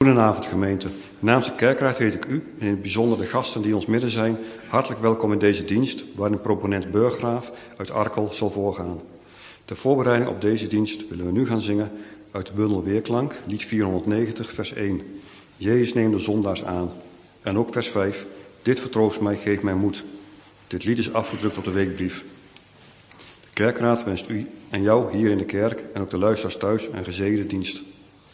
Goedenavond gemeente. Namens de kerkraad heet ik u en in het bijzonder de gasten die ons midden zijn hartelijk welkom in deze dienst waarin proponent Burggraaf uit Arkel zal voorgaan. Ter voorbereiding op deze dienst willen we nu gaan zingen uit de bundel Weerklank, lied 490 vers 1. Jezus neemt de zondaars aan. En ook vers 5. Dit vertroost mij, geeft mij moed. Dit lied is afgedrukt op de weekbrief. De kerkraad wenst u en jou hier in de kerk en ook de luisteraars thuis een gezegende dienst.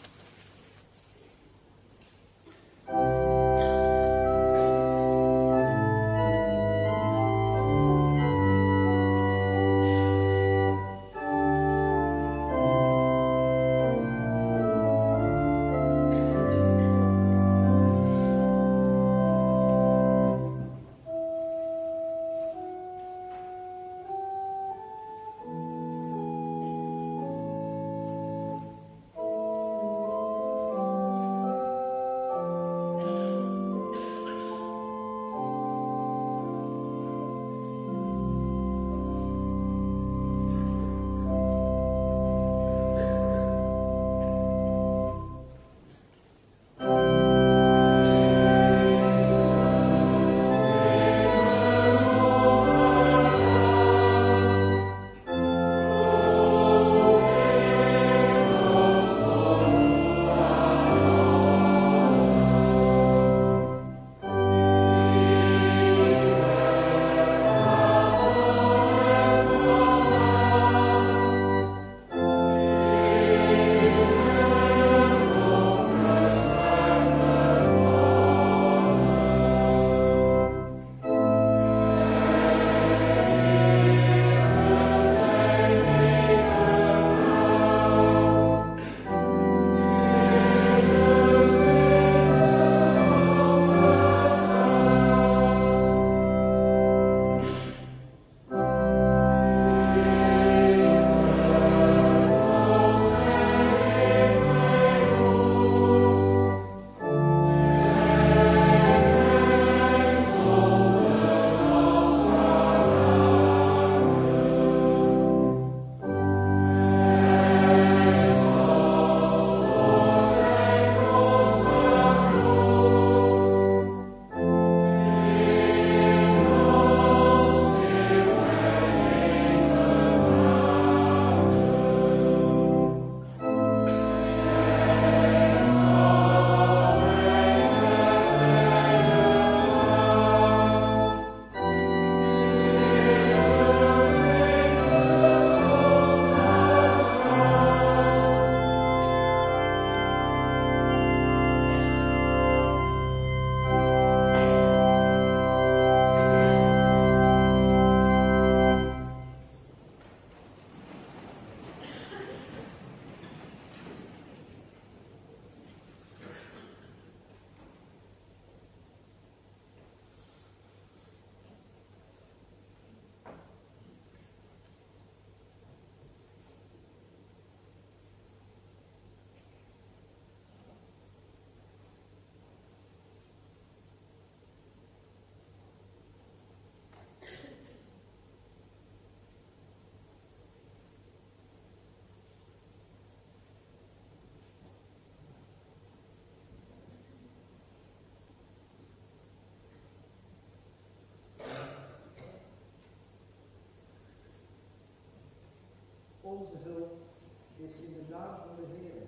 Onze hulp is in de naam van de Heer,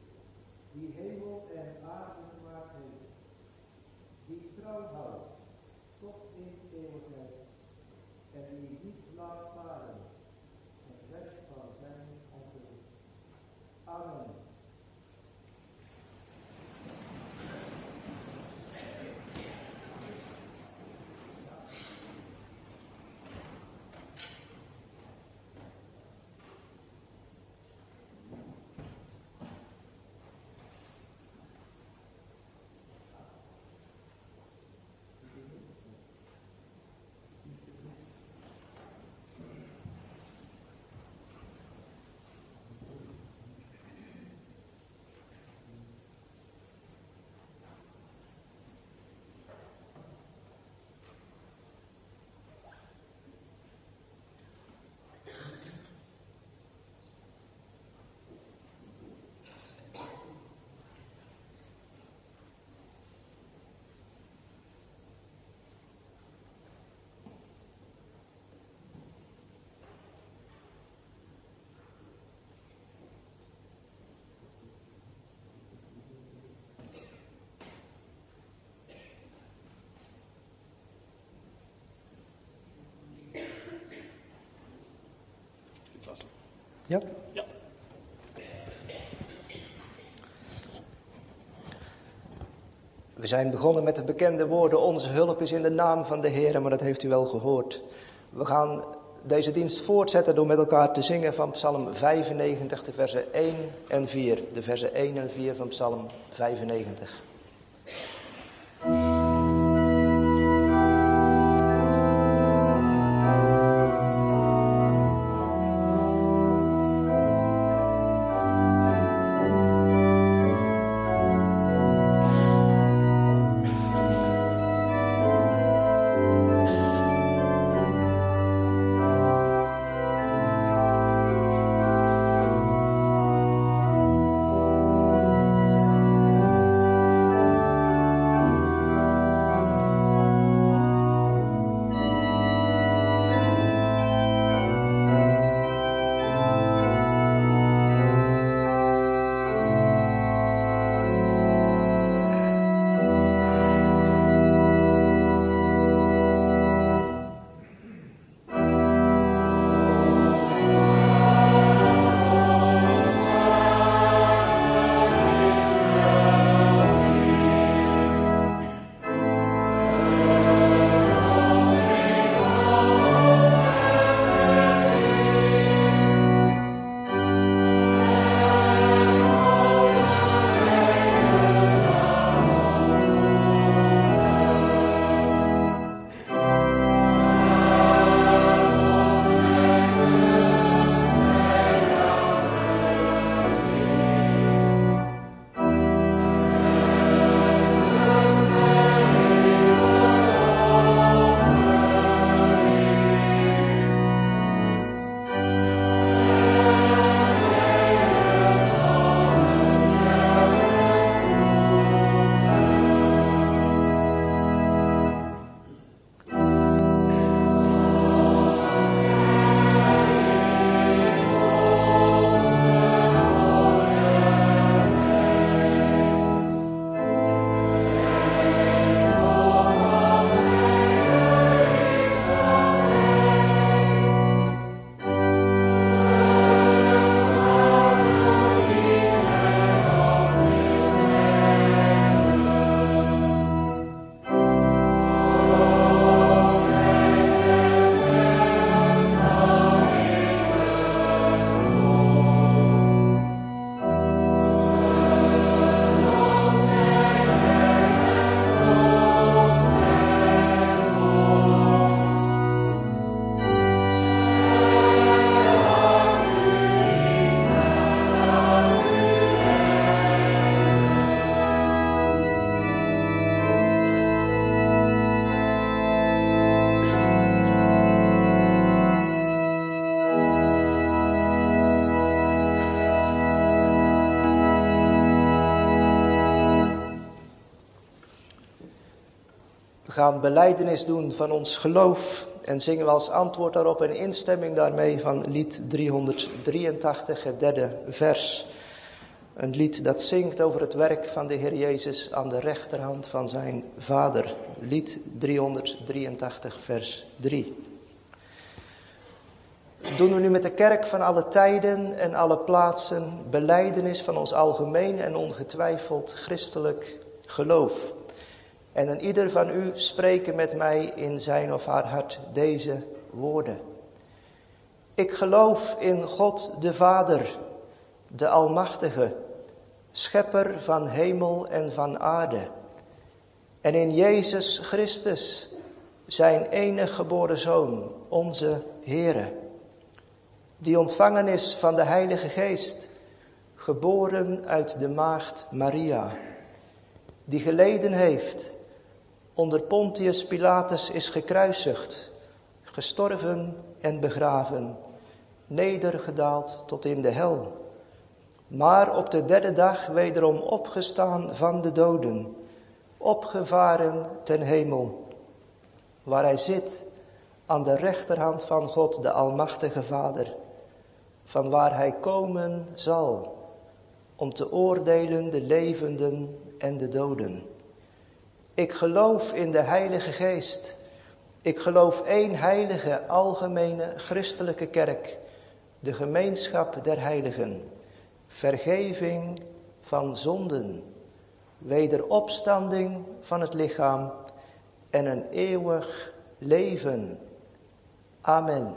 die hemel en aarde gemaakt heeft, die trouw houdt tot in eeuwigheid en die niet laat varen het recht van zijn ongeluk. Amen. Ja? Ja. We zijn begonnen met de bekende woorden, onze hulp is in de naam van de Heer, maar dat heeft u wel gehoord. We gaan deze dienst voortzetten door met elkaar te zingen van Psalm 95, de versen 1 en 4. De versen 1 en 4 van Psalm 95. We gaan belijdenis doen van ons geloof en zingen we als antwoord daarop een instemming daarmee van lied 383, het derde vers. Een lied dat zingt over het werk van de Heer Jezus aan de rechterhand van zijn Vader. Lied 383, vers 3. Doen we nu met de kerk van alle tijden en alle plaatsen belijdenis van ons algemeen en ongetwijfeld christelijk geloof. En een ieder van u spreken met mij in zijn of haar hart deze woorden. Ik geloof in God de Vader, de Almachtige, schepper van hemel en van aarde. En in Jezus Christus, zijn enige geboren Zoon, onze Heere, die ontvangen is van de Heilige Geest, geboren uit de maagd Maria, die geleden heeft, onder Pontius Pilatus is gekruisigd, gestorven en begraven, nedergedaald tot in de hel, maar op de derde dag wederom opgestaan van de doden, opgevaren ten hemel, waar hij zit aan de rechterhand van God, de Almachtige Vader, van waar hij komen zal, om te oordelen de levenden en de doden. Ik geloof in de Heilige Geest. Ik geloof één heilige, algemene, christelijke kerk. de gemeenschap der heiligen, vergeving van zonden, wederopstanding van het lichaam en een eeuwig leven. Amen.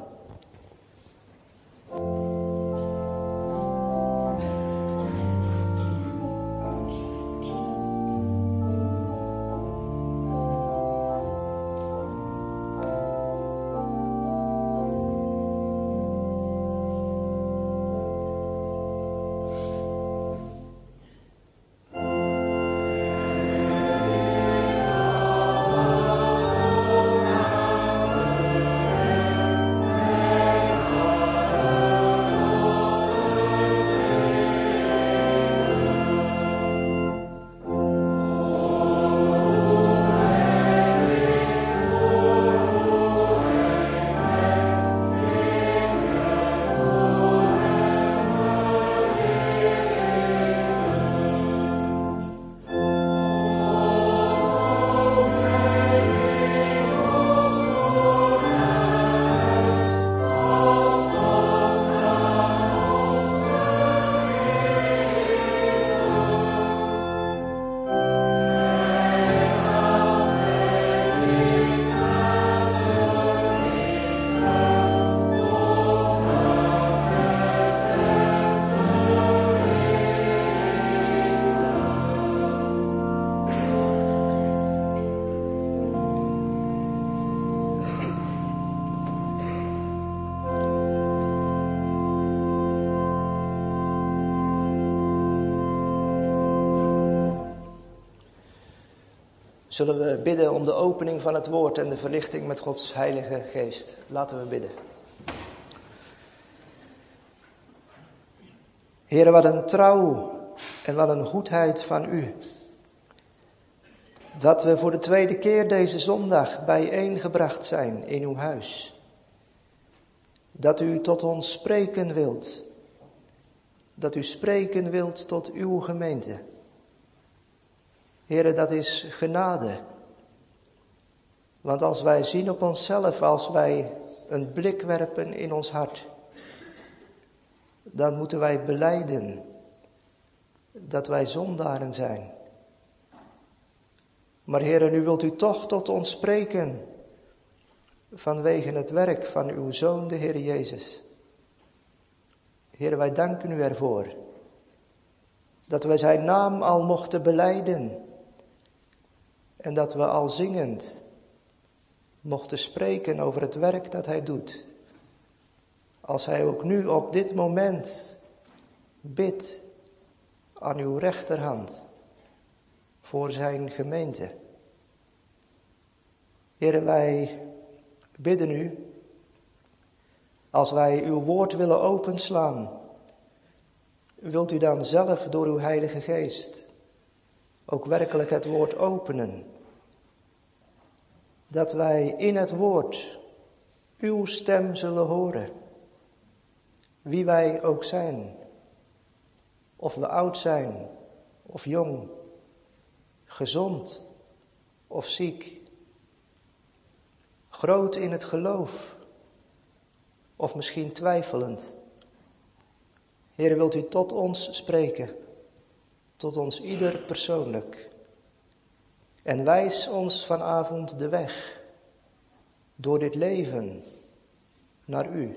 Zullen we bidden om de opening van het woord en de verlichting met Gods Heilige Geest. Laten we bidden. Heere, wat een trouw en wat een goedheid van u. Dat we voor de tweede keer deze zondag bijeengebracht zijn in uw huis. Dat u tot ons spreken wilt. Dat u spreken wilt tot uw gemeente. Heere, dat is genade. Want als wij zien op onszelf, als wij een blik werpen in ons hart, dan moeten wij belijden dat wij zondaren zijn. Maar Heere, nu wilt u toch tot ons spreken vanwege het werk van uw Zoon, de Heer Jezus. Heere, wij danken u ervoor dat wij zijn naam al mochten belijden. En dat we al zingend mochten spreken over het werk dat hij doet. Als hij ook nu op dit moment bidt aan uw rechterhand voor zijn gemeente. Heere, wij bidden u, als wij uw woord willen openslaan, wilt u dan zelf door uw Heilige Geest ook werkelijk het woord openen. Dat wij in het woord uw stem zullen horen. Wie wij ook zijn. Of we oud zijn of jong. Gezond of ziek. Groot in het geloof. Of misschien twijfelend. Heer, wilt u tot ons spreken. Tot ons ieder persoonlijk. En wijs ons vanavond de weg. Door dit leven. Naar u.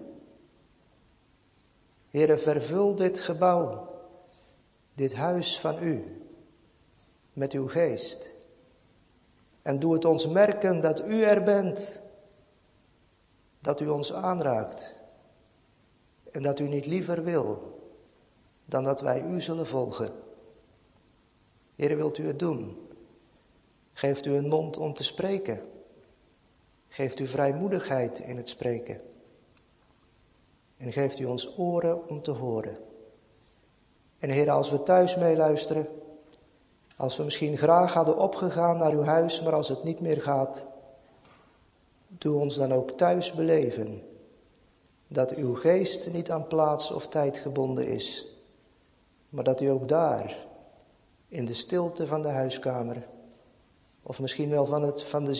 Heere, vervul dit gebouw. Dit huis van u. Met uw geest. En doe het ons merken dat u er bent. Dat u ons aanraakt. En dat u niet liever wil dan dat wij u zullen volgen. Heere, wilt u het doen? Geeft u een mond om te spreken. Geeft u vrijmoedigheid in het spreken. En geeft u ons oren om te horen. En Heere, als we thuis meeluisteren, als we misschien graag hadden opgegaan naar uw huis, maar als het niet meer gaat, doe ons dan ook thuis beleven dat uw geest niet aan plaats of tijd gebonden is, maar dat u ook daar, in de stilte van de huiskamer, of misschien wel van de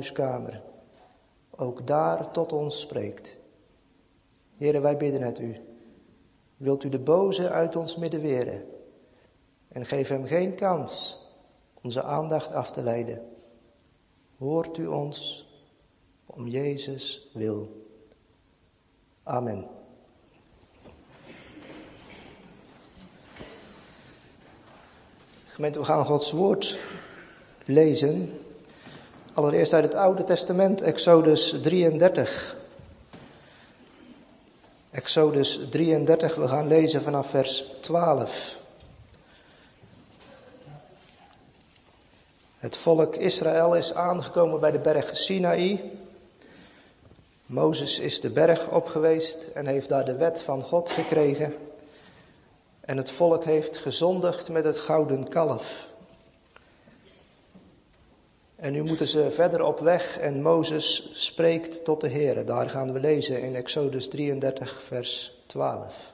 ziekenhuiskamer, ook daar tot ons spreekt. Heere, wij bidden het u. wilt u de boze uit ons midden weren en geef hem geen kans onze aandacht af te leiden. Hoort u ons om Jezus wil. Amen. Gemeente, we gaan Gods woord lezen. Allereerst uit het Oude Testament, Exodus 33. Exodus 33, we gaan lezen vanaf vers 12. Het volk Israël is aangekomen bij de berg Sinaï. Mozes is de berg op geweest en heeft daar de wet van God gekregen. En het volk heeft gezondigd met het gouden kalf. En nu moeten ze verder op weg en Mozes spreekt tot de Heere. Daar gaan we lezen in Exodus 33 vers 12.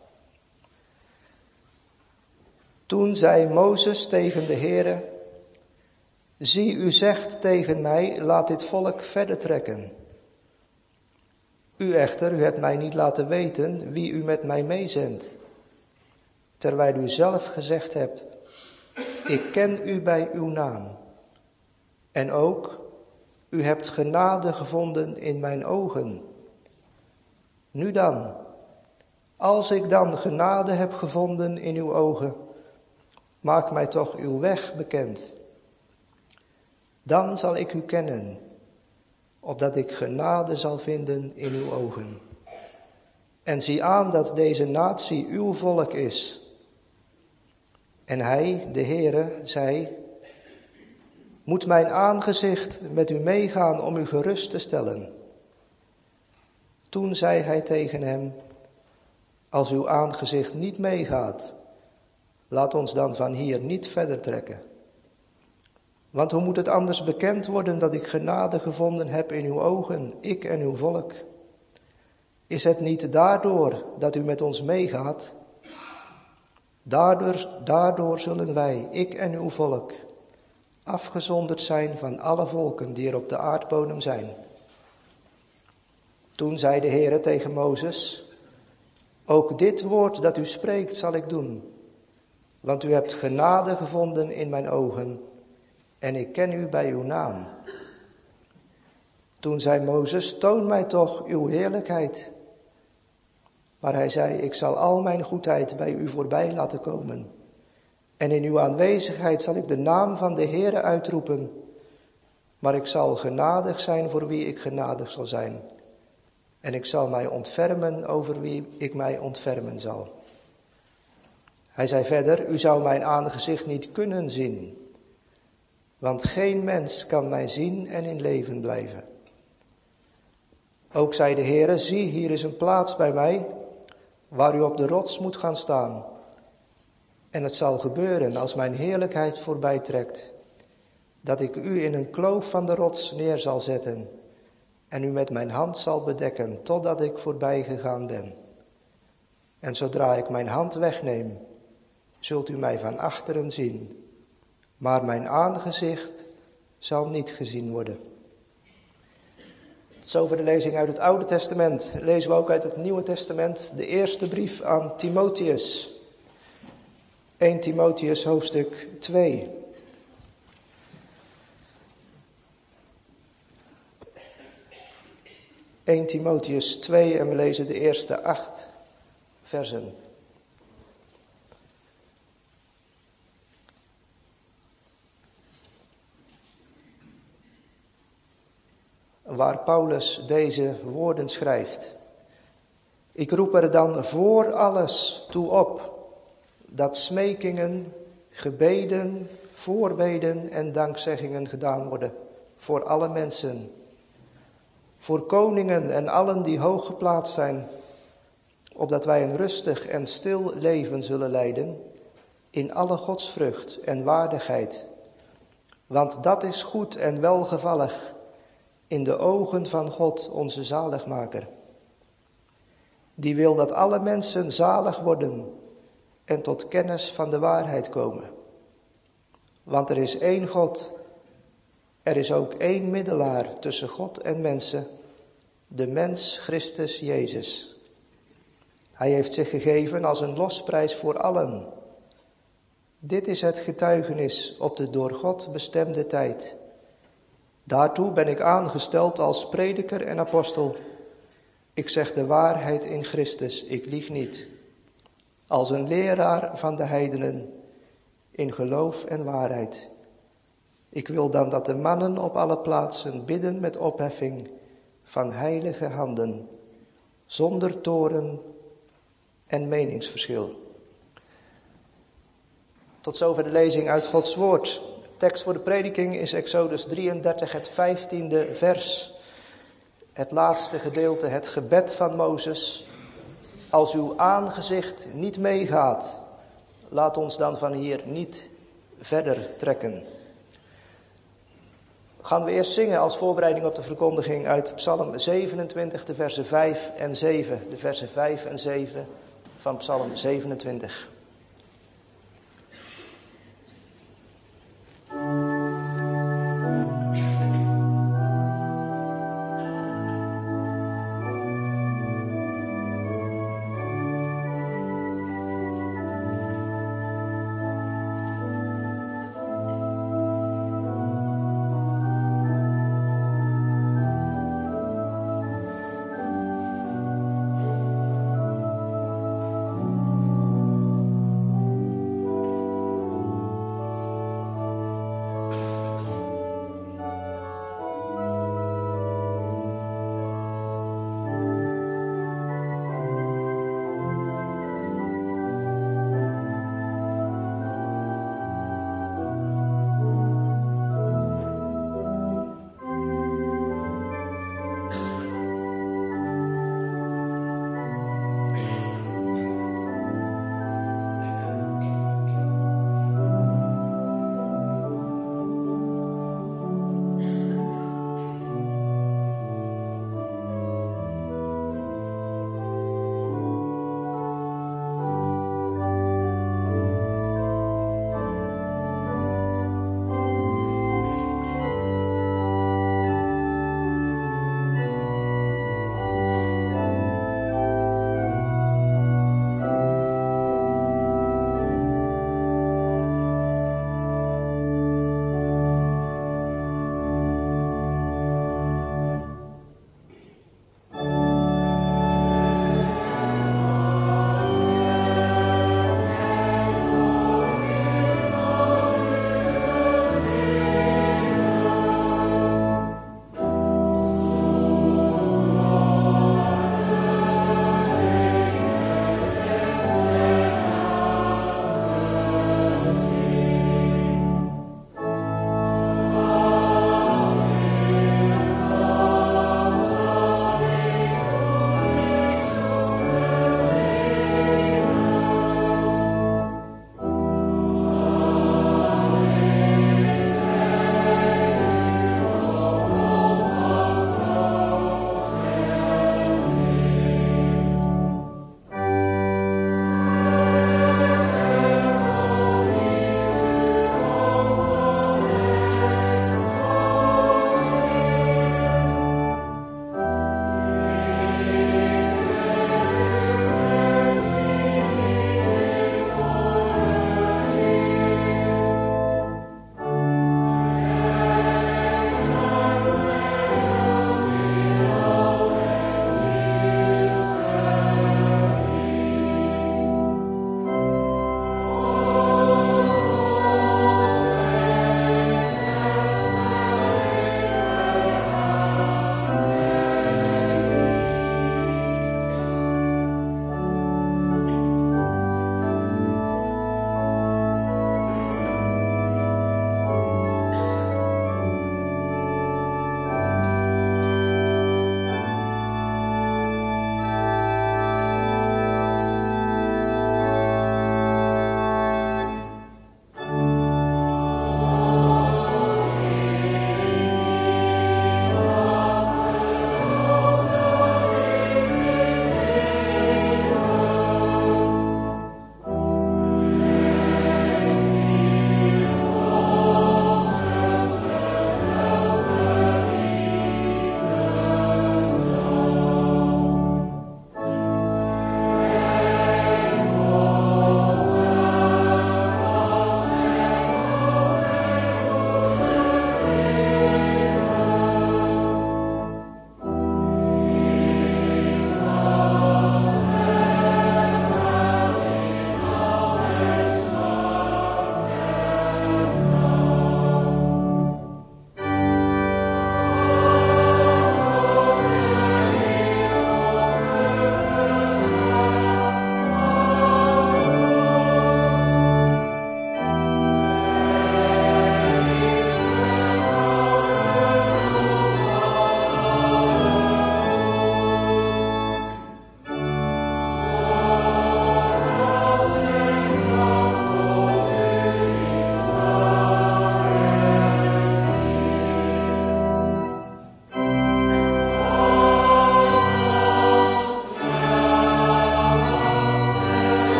Toen zei Mozes tegen de Heere: zie, u zegt tegen mij, laat dit volk verder trekken. U echter, u hebt mij niet laten weten wie u met mij meezendt. Terwijl u zelf gezegd hebt, ik ken u bij uw naam. En ook, u hebt genade gevonden in mijn ogen. Nu dan, als ik dan genade heb gevonden in uw ogen, maak mij toch uw weg bekend. Dan zal ik u kennen, opdat ik genade zal vinden in uw ogen. En zie aan dat deze natie uw volk is. En hij, de Heere, zei: moet mijn aangezicht met u meegaan om u gerust te stellen? Toen zei hij tegen hem: als uw aangezicht niet meegaat, laat ons dan van hier niet verder trekken. Want hoe moet het anders bekend worden dat ik genade gevonden heb in uw ogen, ik en uw volk? Is het niet daardoor dat u met ons meegaat? Daardoor zullen wij, ik en uw volk, afgezonderd zijn van alle volken die er op de aardbodem zijn. Toen zei de Heere tegen Mozes: ook dit woord dat u spreekt zal ik doen, want u hebt genade gevonden in mijn ogen en ik ken u bij uw naam. Toen zei Mozes: toon mij toch uw heerlijkheid. Maar hij zei: ik zal al mijn goedheid bij u voorbij laten komen. En in uw aanwezigheid zal ik de naam van de Heere uitroepen. Maar ik zal genadig zijn voor wie ik genadig zal zijn. En ik zal mij ontfermen over wie ik mij ontfermen zal. Hij zei verder: u zou mijn aangezicht niet kunnen zien. Want geen mens kan mij zien en in leven blijven. Ook zei de Heere: zie, hier is een plaats bij mij, waar u op de rots moet gaan staan. En het zal gebeuren als mijn heerlijkheid voorbij trekt, dat ik u in een kloof van de rots neer zal zetten en u met mijn hand zal bedekken totdat ik voorbij gegaan ben. En zodra ik mijn hand wegneem, zult u mij van achteren zien, maar mijn aangezicht zal niet gezien worden. Tot zover de lezing uit het Oude Testament. Lezen we ook uit het Nieuwe Testament de eerste brief aan Timotheus. 1 Timotheus hoofdstuk 2. Timotheus 2 en we lezen de eerste 8 versen. Waar Paulus deze woorden schrijft: ik roep er dan voor alles toe op, dat smekingen, gebeden, voorbeden en dankzeggingen gedaan worden voor alle mensen, voor koningen en allen die hoog geplaatst zijn, opdat wij een rustig en stil leven zullen leiden in alle godsvrucht en waardigheid. Want dat is goed en welgevallig in de ogen van God, onze zaligmaker. Die wil dat alle mensen zalig worden en tot kennis van de waarheid komen. Want er is één God, er is ook één middelaar tussen God en mensen, de mens Christus Jezus. Hij heeft zich gegeven als een losprijs voor allen. Dit is het getuigenis op de door God bestemde tijd. Daartoe ben ik aangesteld als prediker en apostel. Ik zeg de waarheid in Christus, ik lieg niet. Als een leraar van de heidenen, in geloof en waarheid. Ik wil dan dat de mannen op alle plaatsen bidden met opheffing van heilige handen, zonder toorn en meningsverschil. Tot zover de lezing uit Gods woord. De tekst voor de prediking is Exodus 33, het 15e vers. Het laatste gedeelte, het gebed van Mozes. Als uw aangezicht niet meegaat, laat ons dan van hier niet verder trekken. Gaan we eerst zingen als voorbereiding op de verkondiging uit Psalm 27, de versen 5 en 7. De versen 5 en 7 van Psalm 27.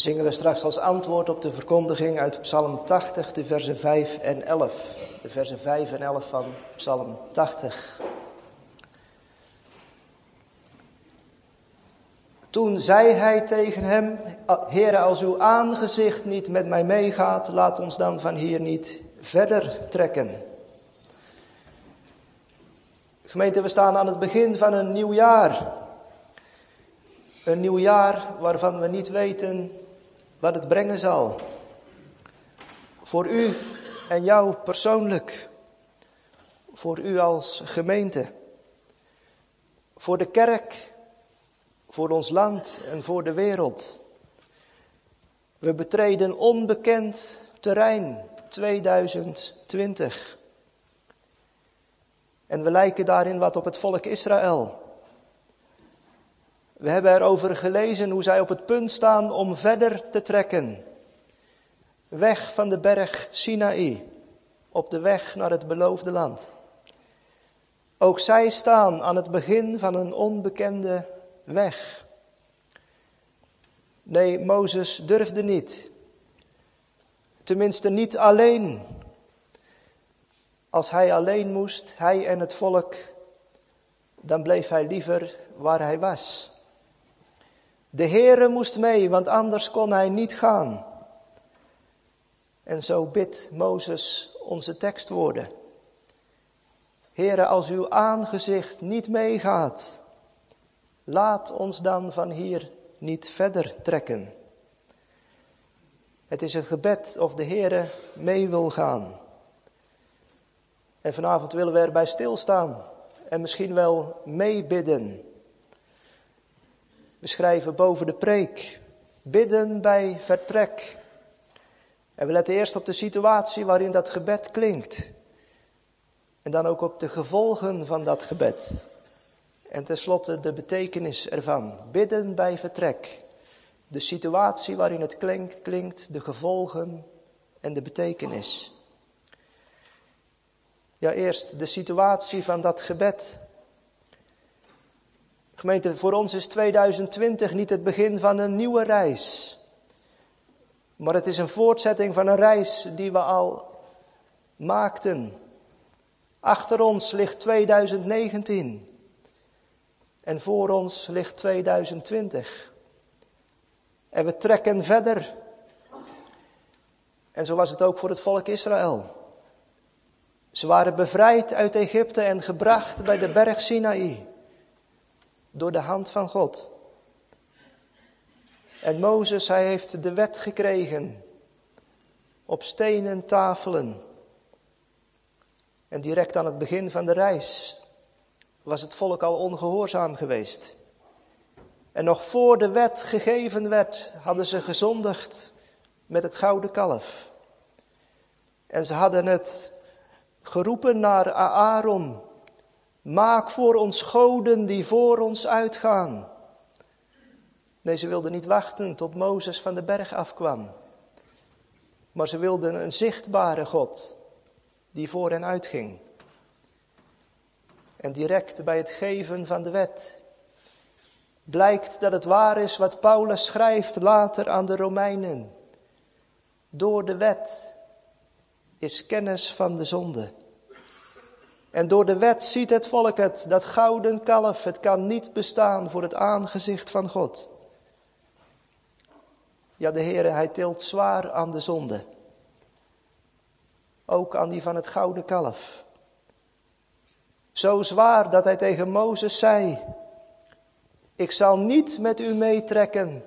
Zingen we straks als antwoord op de verkondiging uit Psalm 80, de versen 5 en 11. De versen 5 en 11 van Psalm 80. Toen zei hij tegen hem: Heere, als uw aangezicht niet met mij meegaat, laat ons dan van hier niet verder trekken. Gemeente, we staan aan het begin van een nieuw jaar. Een nieuw jaar waarvan we niet weten wat het brengen zal. Voor u en jou persoonlijk. Voor u als gemeente. Voor de kerk. Voor ons land en voor de wereld. We betreden onbekend terrein 2020. En we lijken daarin wat op het volk Israël. We hebben erover gelezen hoe zij op het punt staan om verder te trekken. Weg van de berg Sinaï, op de weg naar het beloofde land. Ook zij staan aan het begin van een onbekende weg. Nee, Mozes durfde niet. Tenminste niet alleen. Als hij alleen moest, hij en het volk, dan bleef hij liever waar hij was. De Heere moest mee, want anders kon hij niet gaan. En zo bidt Mozes onze tekstwoorden. Heere, als uw aangezicht niet meegaat, laat ons dan van hier niet verder trekken. Het is een gebed of de Heere mee wil gaan. En vanavond willen we erbij stilstaan en misschien wel meebidden. We schrijven boven de preek, bidden bij vertrek. En we letten eerst op de situatie waarin dat gebed klinkt. En dan ook op de gevolgen van dat gebed. En tenslotte de betekenis ervan. Bidden bij vertrek. De situatie waarin het klinkt, de gevolgen en de betekenis. Ja, eerst de situatie van dat gebed. Gemeente, voor ons is 2020 niet het begin van een nieuwe reis. Maar het is een voortzetting van een reis die we al maakten. Achter ons ligt 2019. En voor ons ligt 2020. En we trekken verder. En zo was het ook voor het volk Israël. Ze waren bevrijd uit Egypte en gebracht bij de berg Sinaï. Door de hand van God. En Mozes, hij heeft de wet gekregen. Op stenen tafelen. En direct aan het begin van de reis was het volk al ongehoorzaam geweest. En nog voor de wet gegeven werd, hadden ze gezondigd met het gouden kalf. En ze hadden het geroepen naar Aaron. Maak voor ons goden die voor ons uitgaan. Nee, ze wilden niet wachten tot Mozes van de berg afkwam. Maar ze wilden een zichtbare God die voor hen uitging. En direct bij het geven van de wet blijkt dat het waar is wat Paulus schrijft later aan de Romeinen. Door de wet is kennis van de zonde. En door de wet ziet het volk het, dat gouden kalf, het kan niet bestaan voor het aangezicht van God. Ja, de Heere, hij tilt zwaar aan de zonde. Ook aan die van het gouden kalf. Zo zwaar dat hij tegen Mozes zei: ik zal niet met u meetrekken,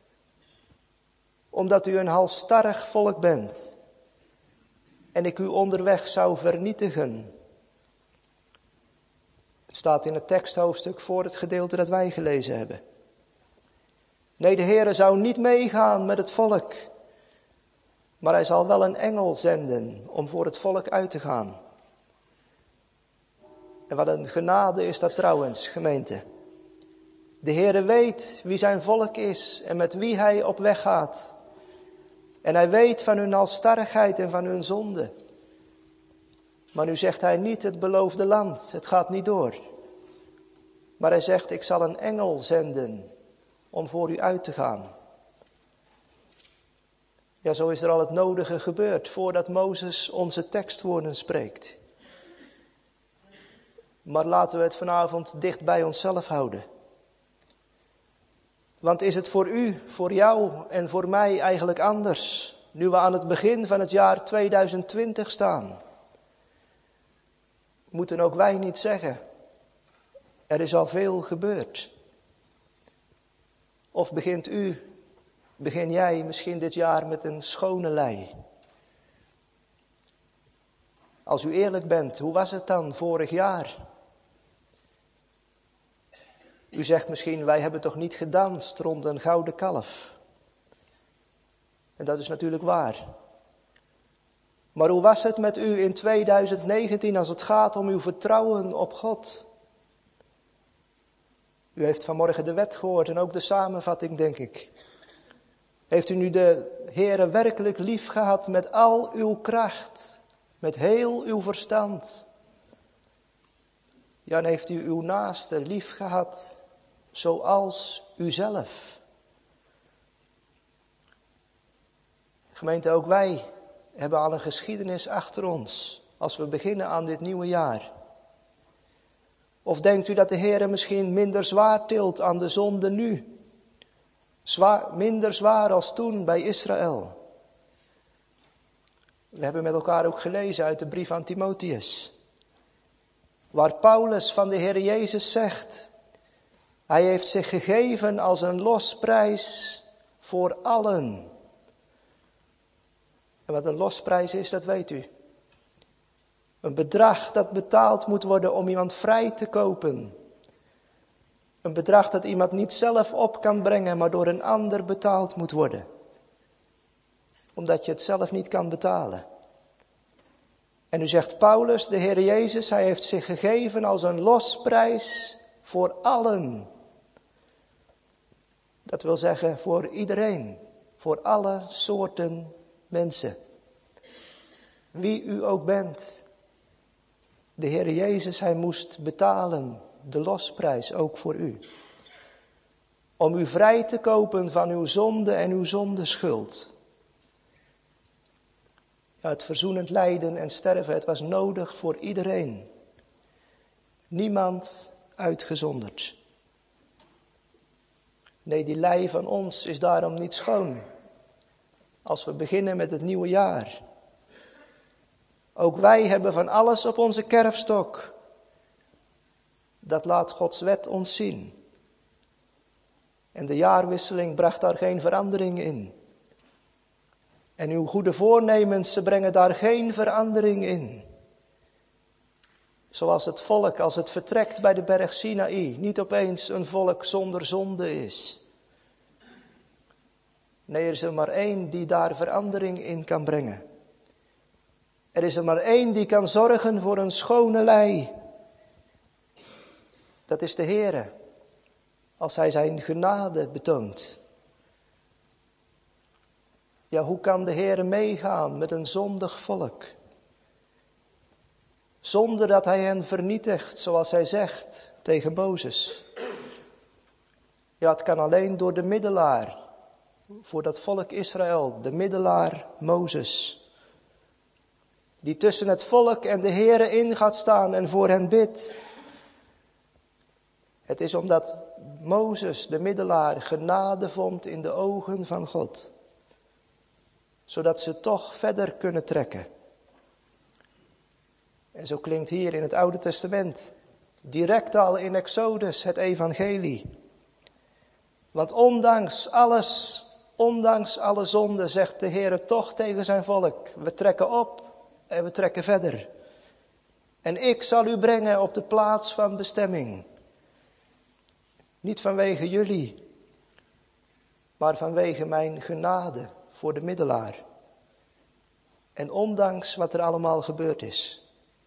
omdat u een halsstarrig volk bent. En ik u onderweg zou vernietigen. Het staat in het teksthoofdstuk voor het gedeelte dat wij gelezen hebben. Nee, de Heere zou niet meegaan met het volk. Maar hij zal wel een engel zenden om voor het volk uit te gaan. En wat een genade is dat trouwens, gemeente. De Heere weet wie zijn volk is en met wie hij op weg gaat. En hij weet van hun halsstarrigheid en van hun zonde. Maar nu zegt hij niet het beloofde land, het gaat niet door. Maar hij zegt, ik zal een engel zenden om voor u uit te gaan. Ja, zo is er al het nodige gebeurd voordat Mozes onze tekstwoorden spreekt. Maar laten we het vanavond dicht bij onszelf houden. Want is het voor u, voor jou en voor mij eigenlijk anders, nu we aan het begin van het jaar 2020 staan? Moeten ook wij niet zeggen, er is al veel gebeurd. Of begin jij misschien dit jaar met een schone lei? Als u eerlijk bent, hoe was het dan vorig jaar? U zegt misschien, wij hebben toch niet gedanst rond een gouden kalf? En dat is natuurlijk waar. Maar hoe was het met u in 2019 als het gaat om uw vertrouwen op God? U heeft vanmorgen de wet gehoord en ook de samenvatting, denk ik. Heeft u nu de Heere werkelijk lief gehad met al uw kracht, met heel uw verstand? Ja, en heeft u uw naaste lief gehad zoals uzelf? Gemeente, ook wij hebben al een geschiedenis achter ons als we beginnen aan dit nieuwe jaar. Of denkt u dat de Heere misschien minder zwaar tilt aan de zonde nu? Minder zwaar als toen bij Israël. We hebben met elkaar ook gelezen uit de brief aan Timotheus. Waar Paulus van de Heere Jezus zegt, hij heeft zich gegeven als een losprijs voor allen. En wat een losprijs is, dat weet u. Een bedrag dat betaald moet worden om iemand vrij te kopen. Een bedrag dat iemand niet zelf op kan brengen, maar door een ander betaald moet worden. Omdat je het zelf niet kan betalen. En nu zegt Paulus, de Heer Jezus, hij heeft zich gegeven als een losprijs voor allen. Dat wil zeggen voor iedereen, voor alle soorten mensen. Wie u ook bent. De Heer Jezus, hij moest betalen, de losprijs ook voor u. Om u vrij te kopen van uw zonde en uw zondeschuld. Ja, het verzoenend lijden en sterven, het was nodig voor iedereen. Niemand uitgezonderd. Nee, die lei van ons is daarom niet schoon. Als we beginnen met het nieuwe jaar. Ook wij hebben van alles op onze kerfstok. Dat laat Gods wet ons zien. En de jaarwisseling bracht daar geen verandering in. En uw goede voornemens, ze brengen daar geen verandering in. Zoals het volk, als het vertrekt bij de berg Sinaï, niet opeens een volk zonder zonde is. Nee, er is er maar één die daar verandering in kan brengen. Er is er maar één die kan zorgen voor een schone lei. Dat is de Heere, als hij zijn genade betoont. Ja, hoe kan de Heere meegaan met een zondig volk? Zonder dat hij hen vernietigt, zoals hij zegt tegen Mozes. Ja, het kan alleen door de middelaar, voor dat volk Israël, de middelaar Mozes. Die tussen het volk en de Heere in gaat staan en voor hen bidt. Het is omdat Mozes, de middelaar, genade vond in de ogen van God. Zodat ze toch verder kunnen trekken. En zo klinkt hier in het Oude Testament, direct al in Exodus, het evangelie. Want ondanks alle zonde, zegt de Heere toch tegen zijn volk, we trekken op en we trekken verder. En ik zal u brengen op de plaats van bestemming. Niet vanwege jullie, maar vanwege mijn genade voor de middelaar. En ondanks wat er allemaal gebeurd is.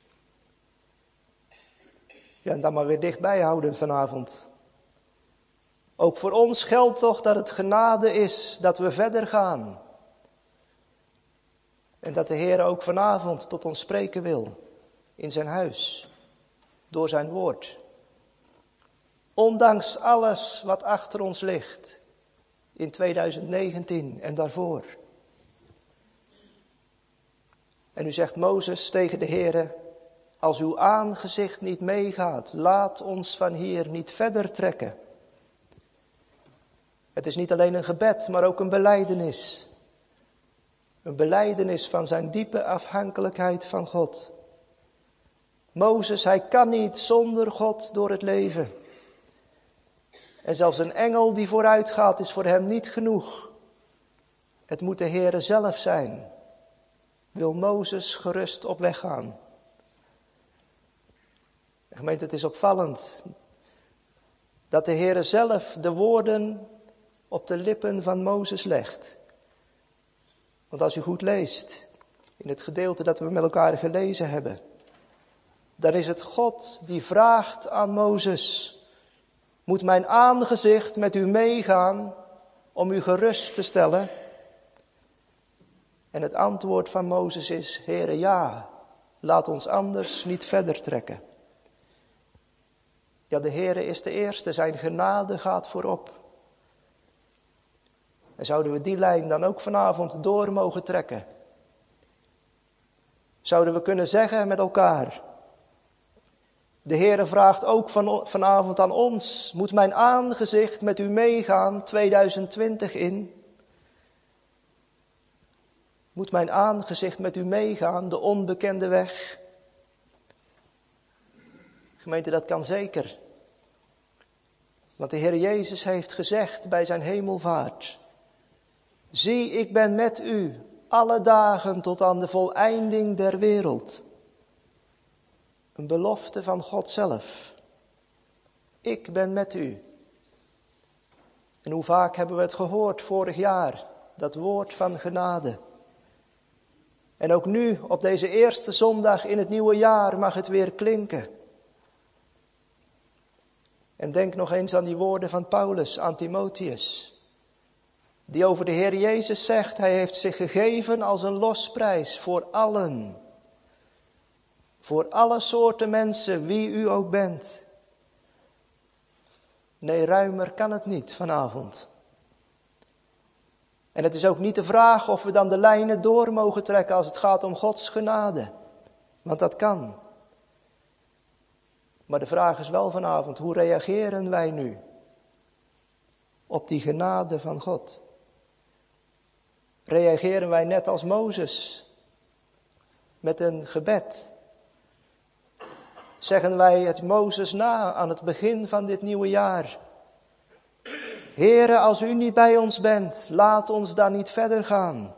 Ja, en dan maar weer dichtbij houden vanavond. Ook voor ons geldt toch dat het genade is dat we verder gaan. En dat de Heer ook vanavond tot ons spreken wil. In zijn huis. Door zijn woord. Ondanks alles wat achter ons ligt. In 2019 en daarvoor. En nu zegt Mozes tegen de Heere, als uw aangezicht niet meegaat, laat ons van hier niet verder trekken. Het is niet alleen een gebed, maar ook een belijdenis. Een belijdenis van zijn diepe afhankelijkheid van God. Mozes, hij kan niet zonder God door het leven. En zelfs een engel die vooruit gaat is voor hem niet genoeg. Het moet de Heere zelf zijn. Wil Mozes gerust op weg gaan. Gemeente, het is opvallend dat de Heere zelf de woorden op de lippen van Mozes legt. Want als u goed leest, in het gedeelte dat we met elkaar gelezen hebben, dan is het God die vraagt aan Mozes, moet mijn aangezicht met u meegaan om u gerust te stellen? En het antwoord van Mozes is, Heere, ja, laat ons anders niet verder trekken. Ja, de Heere is de eerste, zijn genade gaat voorop. En zouden we die lijn dan ook vanavond door mogen trekken? Zouden we kunnen zeggen met elkaar, de Heere vraagt ook vanavond aan ons, moet mijn aangezicht met u meegaan 2020 in? Moet mijn aangezicht met u meegaan, de onbekende weg? Gemeente, dat kan zeker. Want de Heer Jezus heeft gezegd bij zijn hemelvaart, zie, ik ben met u alle dagen tot aan de voleinding der wereld. Een belofte van God zelf. Ik ben met u. En hoe vaak hebben we het gehoord vorig jaar, dat woord van genade. En ook nu, op deze eerste zondag in het nieuwe jaar, mag het weer klinken. En denk nog eens aan die woorden van Paulus aan Timotheus. Die over de Heer Jezus zegt, hij heeft zich gegeven als een losprijs voor allen. Voor alle soorten mensen, wie u ook bent. Nee, ruimer kan het niet vanavond. En het is ook niet de vraag of we dan de lijnen door mogen trekken als het gaat om Gods genade. Want dat kan. Maar de vraag is wel vanavond, hoe reageren wij nu op die genade van God? Reageren wij net als Mozes met een gebed? Zeggen wij het Mozes na aan het begin van dit nieuwe jaar? Heere, als u niet bij ons bent, laat ons dan niet verder gaan.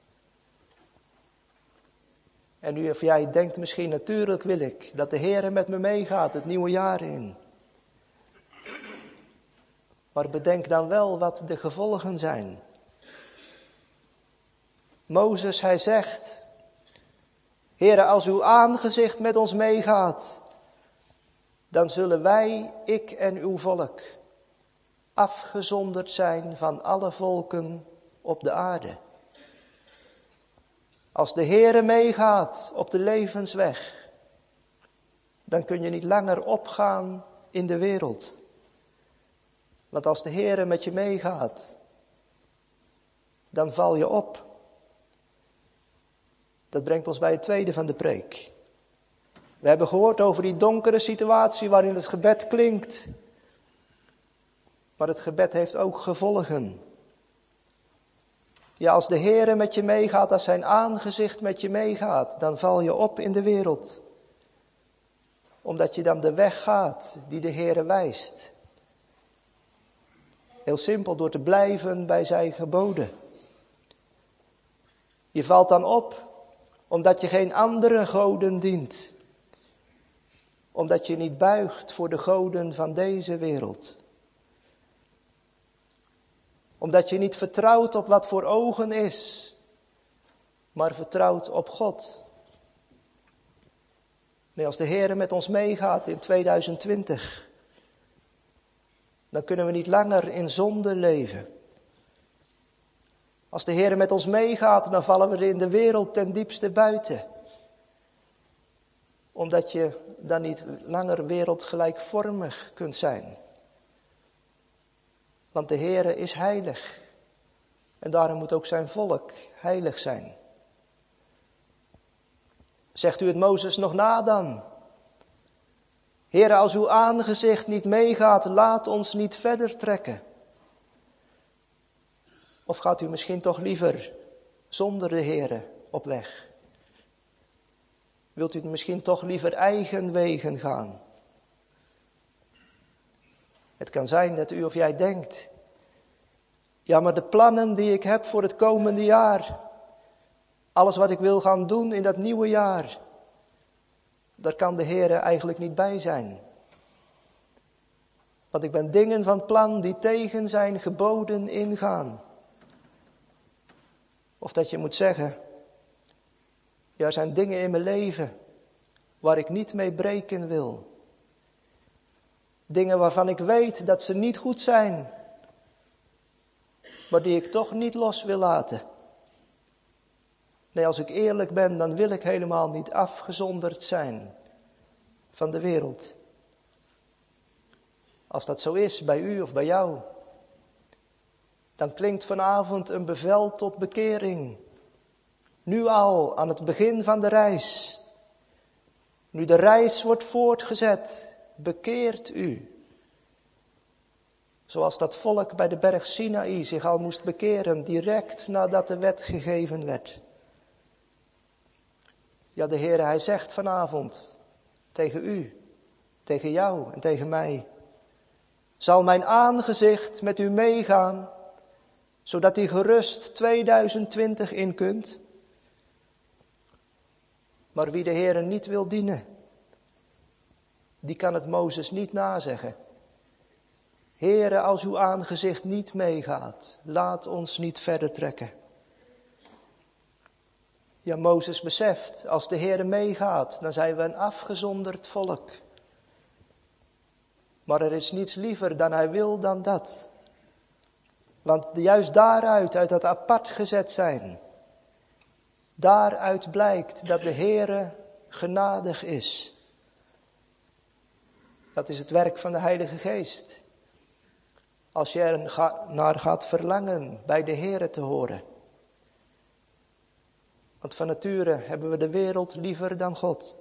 En u of jij denkt misschien, natuurlijk wil ik dat de Heere met me meegaat het nieuwe jaar in. Maar bedenk dan wel wat de gevolgen zijn. Mozes, hij zegt, Heere, als uw aangezicht met ons meegaat, dan zullen wij, ik en uw volk, afgezonderd zijn van alle volken op de aarde. Als de Heere meegaat op de levensweg, dan kun je niet langer opgaan in de wereld. Want als de Heere met je meegaat, dan val je op. Dat brengt ons bij het tweede van de preek. We hebben gehoord over die donkere situatie waarin het gebed klinkt. Maar het gebed heeft ook gevolgen. Ja, als de Heere met je meegaat, als zijn aangezicht met je meegaat, dan val je op in de wereld. Omdat je dan de weg gaat die de Heere wijst. Heel simpel, door te blijven bij zijn geboden. Je valt dan op, omdat je geen andere goden dient. Omdat je niet buigt voor de goden van deze wereld. Omdat je niet vertrouwt op wat voor ogen is, maar vertrouwt op God. Nee, als de Heere met ons meegaat in 2020, dan kunnen we niet langer in zonde leven. Als de Heere met ons meegaat, dan vallen we er in de wereld ten diepste buiten. Omdat je dan niet langer wereldgelijkvormig kunt zijn. Want de Heere is heilig. En daarom moet ook zijn volk heilig zijn. Zegt u het Mozes nog na dan? Heere, als uw aangezicht niet meegaat, laat ons niet verder trekken. Of gaat u misschien toch liever zonder de Heere op weg? Wilt u misschien toch liever eigen wegen gaan? Het kan zijn dat u of jij denkt, ja, maar de plannen die ik heb voor het komende jaar, alles wat ik wil gaan doen in dat nieuwe jaar, daar kan de Heere eigenlijk niet bij zijn. Want ik ben dingen van plan die tegen zijn geboden ingaan. Of dat je moet zeggen, ja, er zijn dingen in mijn leven waar ik niet mee breken wil. Dingen waarvan ik weet dat ze niet goed zijn, maar die ik toch niet los wil laten. Nee, als ik eerlijk ben, dan wil ik helemaal niet afgezonderd zijn van de wereld. Als dat zo is bij u of bij jou, dan klinkt vanavond een bevel tot bekering. Nu al, aan het begin van de reis. Nu de reis wordt voortgezet, bekeert u. Zoals dat volk bij de berg Sinaï zich al moest bekeren, direct nadat de wet gegeven werd. Ja, de Heer, hij zegt vanavond tegen u, tegen jou en tegen mij: zal mijn aangezicht met u meegaan, zodat u gerust 2020 in kunt? Maar wie de Heer niet wil dienen, die kan het Mozes niet nazeggen. Heere, als uw aangezicht niet meegaat, laat ons niet verder trekken. Ja, Mozes beseft, als de Heer meegaat, dan zijn we een afgezonderd volk. Maar er is niets liever dan hij wil dan dat. Want juist daaruit, uit dat apart gezet zijn, daaruit blijkt dat de Heere genadig is. Dat is het werk van de Heilige Geest. Als je er naar gaat verlangen bij de Heere te horen. Want van nature hebben we de wereld liever dan God.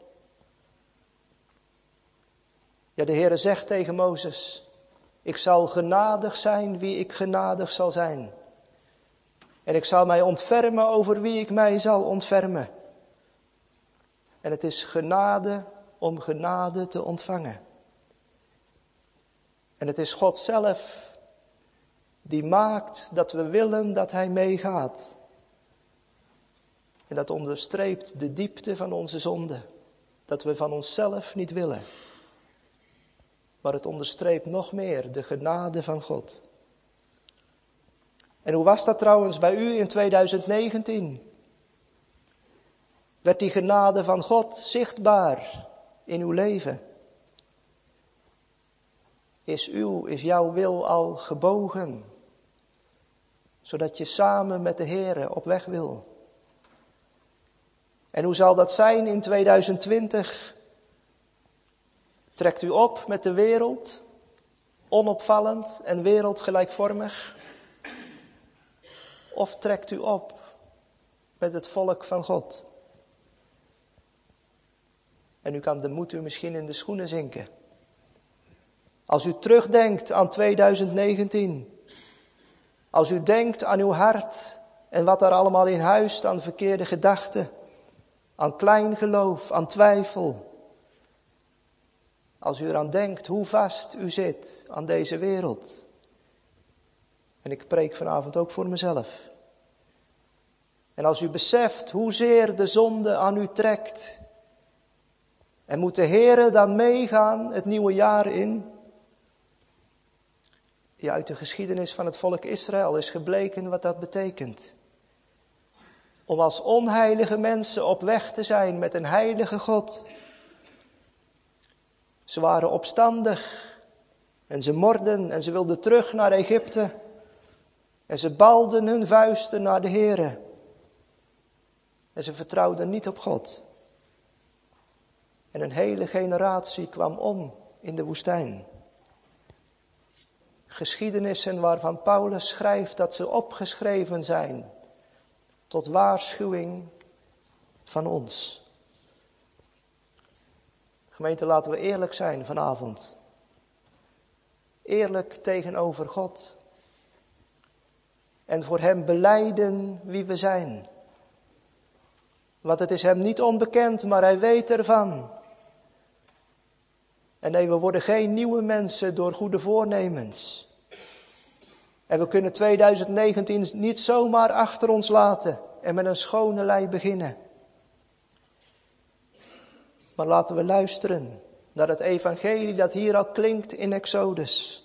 Ja, de Heere zegt tegen Mozes: ik zal genadig zijn wie ik genadig zal zijn. En ik zal mij ontfermen over wie ik mij zal ontfermen. En het is genade om genade te ontvangen. En het is God zelf die maakt dat we willen dat hij meegaat. En dat onderstreept de diepte van onze zonde. Dat we van onszelf niet willen. Maar het onderstreept nog meer de genade van God. En hoe was dat trouwens bij u in 2019? Werd die genade van God zichtbaar in uw leven? Is jouw wil al gebogen? Zodat je samen met de Heere op weg wil. En hoe zal dat zijn in 2020? Trekt u op met de wereld, onopvallend en wereldgelijkvormig? Of trekt u op met het volk van God? En u kan de moed u misschien in de schoenen zinken. Als u terugdenkt aan 2019, als u denkt aan uw hart en wat er allemaal in huist aan verkeerde gedachten, aan klein geloof, aan twijfel. Als u eraan denkt hoe vast u zit aan deze wereld. En ik preek vanavond ook voor mezelf. En als u beseft hoezeer de zonde aan u trekt. En moet de Heere dan meegaan het nieuwe jaar in? Ja, uit de geschiedenis van het volk Israël is gebleken wat dat betekent. Om als onheilige mensen op weg te zijn met een heilige God. Ze waren opstandig en ze morden en ze wilden terug naar Egypte. En ze balden hun vuisten naar de Heere. En ze vertrouwden niet op God. En een hele generatie kwam om in de woestijn. Geschiedenissen waarvan Paulus schrijft dat ze opgeschreven zijn tot waarschuwing van ons. Gemeente, laten we eerlijk zijn vanavond. Eerlijk tegenover God. En voor hem belijden wie we zijn. Want het is hem niet onbekend, maar hij weet ervan. En nee, we worden geen nieuwe mensen door goede voornemens. En we kunnen 2019 niet zomaar achter ons laten en met een schone lei beginnen. Maar laten we luisteren naar het evangelie dat hier al klinkt in Exodus.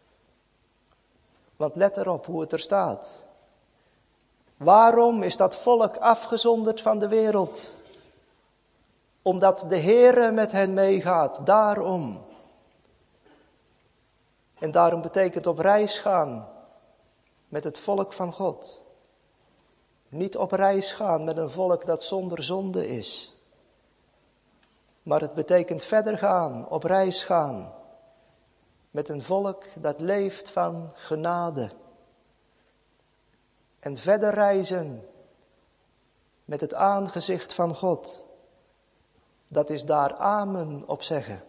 Want let erop hoe het er staat. Waarom is dat volk afgezonderd van de wereld? Omdat de Heere met hen meegaat, daarom. En daarom betekent op reis gaan met het volk van God. Niet op reis gaan met een volk dat zonder zonde is. Maar het betekent verder gaan, op reis gaan. Met een volk dat leeft van genade. En verder reizen met het aangezicht van God. Dat is daar amen op zeggen.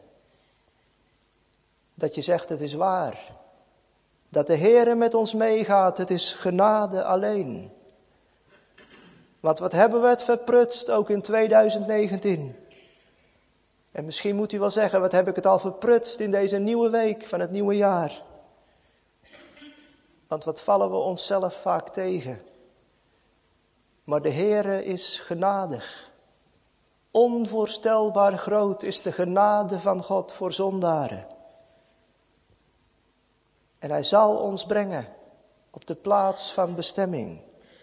Dat je zegt het is waar. Dat de Heere met ons meegaat, het is genade alleen. Want wat hebben we het verprutst ook in 2019. En misschien moet u wel zeggen, wat heb ik het al verprutst in deze nieuwe week van het nieuwe jaar. Want wat vallen we onszelf vaak tegen. Maar de Heere is genadig. Onvoorstelbaar groot is de genade van God voor zondaren. En hij zal ons brengen op de plaats van bestemming.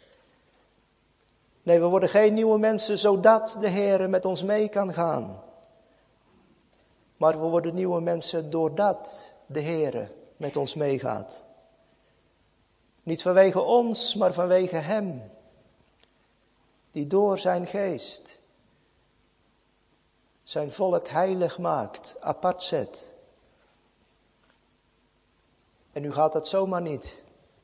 Nee, we worden geen nieuwe mensen zodat de Heere met ons mee kan gaan. Maar we worden nieuwe mensen doordat de Heere met ons meegaat. Niet vanwege ons, maar vanwege hem. Die door zijn geest zijn volk heilig maakt, apart zet. En nu gaat dat zomaar niet.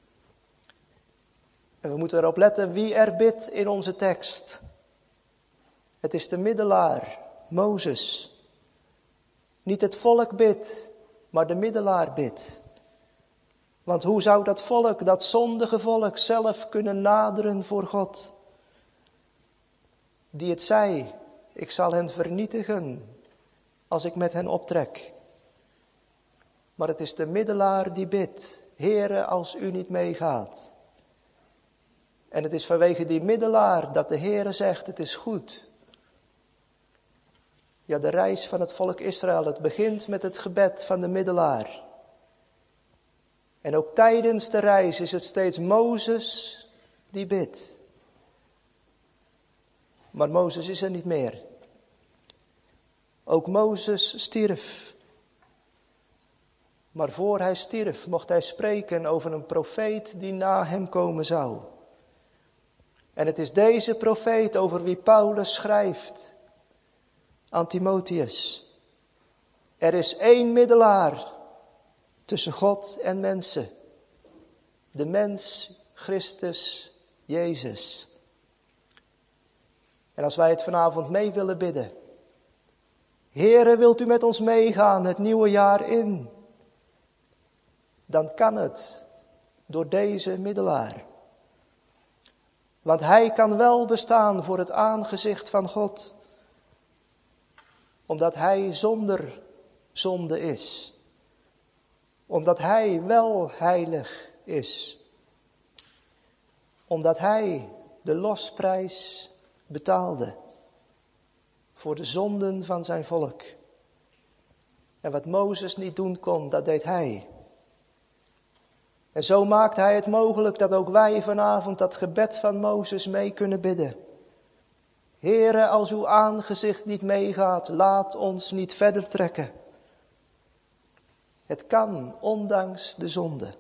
En we moeten erop letten wie er bidt in onze tekst. Het is de middelaar, Mozes. Niet het volk bidt, maar de middelaar bidt. Want hoe zou dat volk, dat zondige volk, zelf kunnen naderen voor God? Die het zei, ik zal hen vernietigen als ik met hen optrek. Maar het is de middelaar die bidt, Heere, als u niet meegaat. En het is vanwege die middelaar dat de Heere zegt, het is goed. Ja, de reis van het volk Israël, het begint met het gebed van de middelaar. En ook tijdens de reis is het steeds Mozes die bidt. Maar Mozes is er niet meer. Ook Mozes stierf. Maar voor hij stierf mocht hij spreken over een profeet die na hem komen zou. En het is deze profeet over wie Paulus schrijft aan Timotheus. Er is één middelaar tussen God en mensen. De mens Christus Jezus. En als wij het vanavond mee willen bidden. Heere, wilt u met ons meegaan het nieuwe jaar in? Dan kan het door deze middelaar. Want hij kan wel bestaan voor het aangezicht van God. Omdat hij zonder zonde is. Omdat hij wel heilig is. Omdat hij de losprijs betaalde. Voor de zonden van zijn volk. En wat Mozes niet doen kon, dat deed hij. En zo maakt hij het mogelijk dat ook wij vanavond dat gebed van Mozes mee kunnen bidden. Heere, als uw aangezicht niet meegaat, laat ons niet verder trekken. Het kan, ondanks de zonde.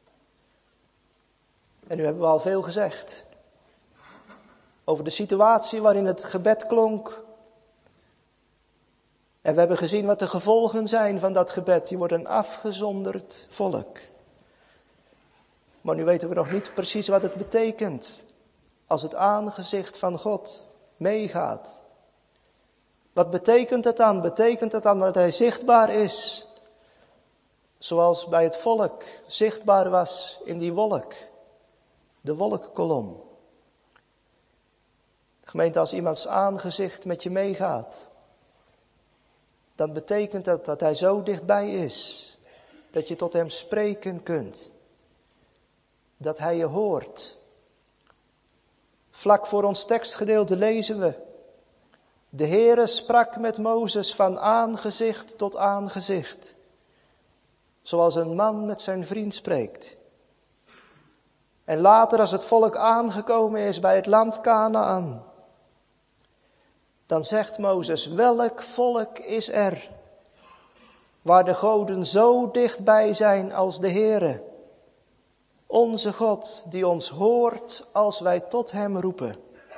En nu hebben we al veel gezegd. Over de situatie waarin het gebed klonk. En we hebben gezien wat de gevolgen zijn van dat gebed. Je wordt een afgezonderd volk. Maar nu weten we nog niet precies wat het betekent als het aangezicht van God meegaat. Wat betekent het dan? Betekent het dan dat hij zichtbaar is? Zoals bij het volk zichtbaar was in die wolk. De wolkkolom. Gemeente, als iemands aangezicht met je meegaat, dan betekent dat dat hij zo dichtbij is, dat je tot hem spreken kunt. Dat hij je hoort. Vlak voor ons tekstgedeelte lezen we: de Heere sprak met Mozes van aangezicht tot aangezicht, zoals een man met zijn vriend spreekt. En later, als het volk aangekomen is bij het land Kanaän, dan zegt Mozes: welk volk is er waar de goden zo dichtbij zijn als de Heere, onze God, die ons hoort als wij tot hem roepen.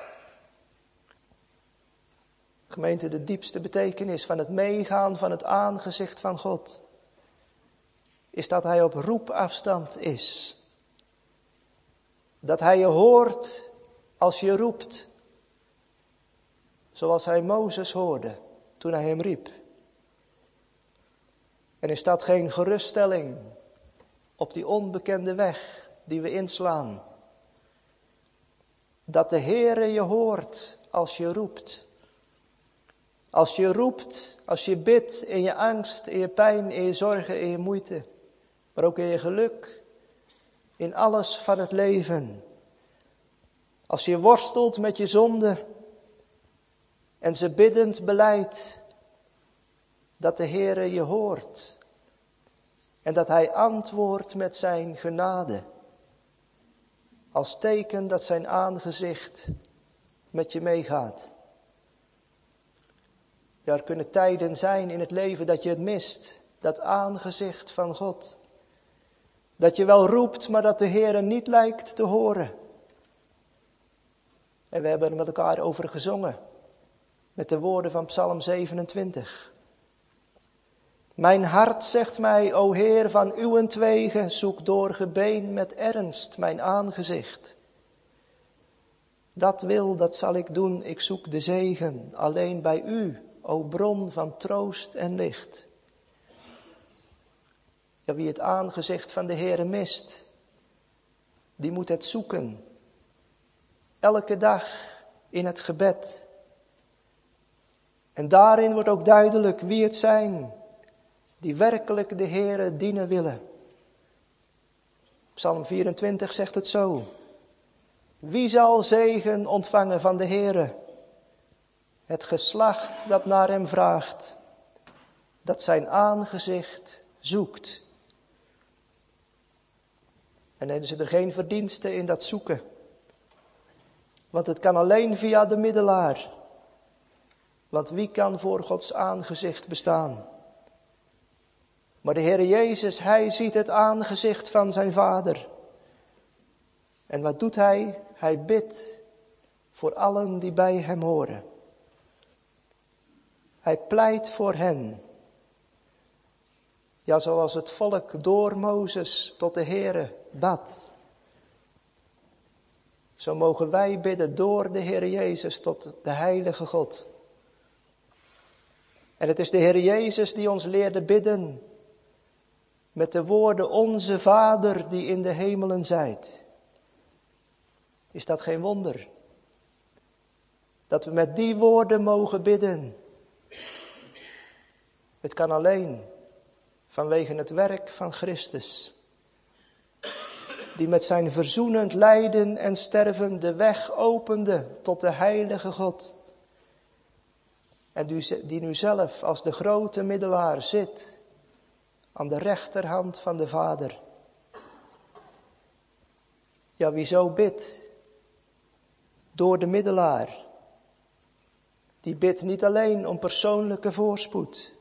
Gemeente, de diepste betekenis van het meegaan van het aangezicht van God is dat hij op roepafstand is. Dat hij je hoort als je roept, zoals hij Mozes hoorde toen hij hem riep. En is dat geen geruststelling op die onbekende weg die we inslaan? Dat de Heere je hoort als je roept. Als je roept, als je bidt in je angst, in je pijn, in je zorgen, in je moeite. Maar ook in je geluk, in alles van het leven. Als je worstelt met je zonde en ze biddend belijdt, dat de Heere je hoort. En dat hij antwoordt met zijn genade. Als teken dat zijn aangezicht met je meegaat. Ja, er kunnen tijden zijn in het leven dat je het mist. Dat aangezicht van God. Dat je wel roept, maar dat de Heere niet lijkt te horen. En we hebben er met elkaar over gezongen. Met de woorden van Psalm 27. Mijn hart zegt mij, o Heer, van uwentwege, zoek door gebeen met ernst mijn aangezicht. Dat wil, dat zal ik doen, ik zoek de zegen, alleen bij u, o bron van troost en licht. Ja, wie het aangezicht van de Heere mist, die moet het zoeken. Elke dag in het gebed. En daarin wordt ook duidelijk wie het zijn die werkelijk de Heere dienen willen. Psalm 24 zegt het zo. Wie zal zegen ontvangen van de Heere? Het geslacht dat naar hem vraagt, dat zijn aangezicht zoekt. En dan is er geen verdienste in dat zoeken. Want het kan alleen via de middelaar. Want wie kan voor Gods aangezicht bestaan? Maar de Heer Jezus, hij ziet het aangezicht van zijn Vader. En wat doet hij? Hij bidt voor allen die bij hem horen. Hij pleit voor hen. Ja, zoals het volk door Mozes tot de Heere bad. Zo mogen wij bidden door de Heer Jezus tot de heilige God. En het is de Heer Jezus die ons leerde bidden met de woorden, onze Vader die in de hemelen zijt. Is dat geen wonder? Dat we met die woorden mogen bidden. Het kan alleen vanwege het werk van Christus. Die met zijn verzoenend lijden en sterven de weg opende tot de heilige God. En die nu zelf als de grote middelaar zit aan de rechterhand van de Vader. Ja, wie zo bidt door de middelaar, die bidt niet alleen om persoonlijke voorspoed.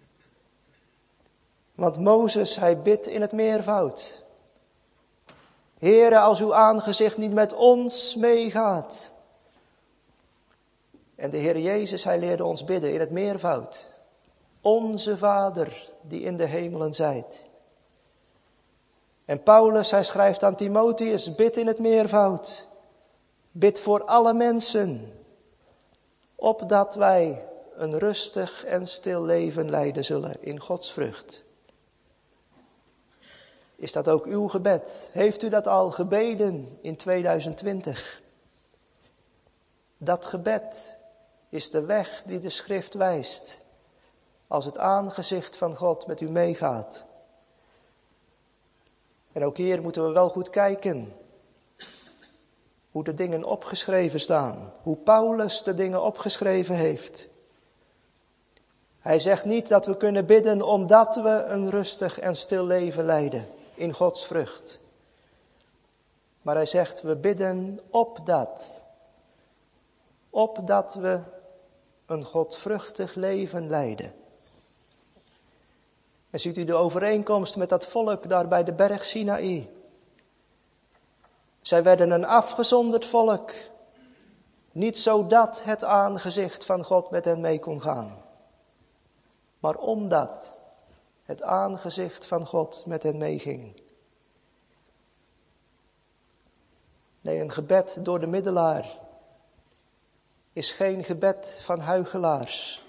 Want Mozes, hij bidt in het meervoud. Heere, als uw aangezicht niet met ons meegaat. En de Heer Jezus, hij leerde ons bidden in het meervoud. Onze Vader die in de hemelen zijt. En Paulus, hij schrijft aan Timotheus, bid in het meervoud. Bid voor alle mensen, opdat wij een rustig en stil leven leiden zullen in godsvrucht. Is dat ook uw gebed? Heeft u dat al gebeden in 2020? Dat gebed is de weg die de schrift wijst, als het aangezicht van God met u meegaat. En ook hier moeten we wel goed kijken hoe de dingen opgeschreven staan, hoe Paulus de dingen opgeschreven heeft. Hij zegt niet dat we kunnen bidden omdat we een rustig en stil leven leiden in Gods vrucht. Maar hij zegt, we bidden opdat we een godvruchtig leven leiden. En ziet u de overeenkomst met dat volk daar bij de berg Sinaï. Zij werden een afgezonderd volk, niet zodat het aangezicht van God met hen mee kon gaan, maar omdat het aangezicht van God met hen meeging. Nee, een gebed door de middelaar is geen gebed van huichelaars.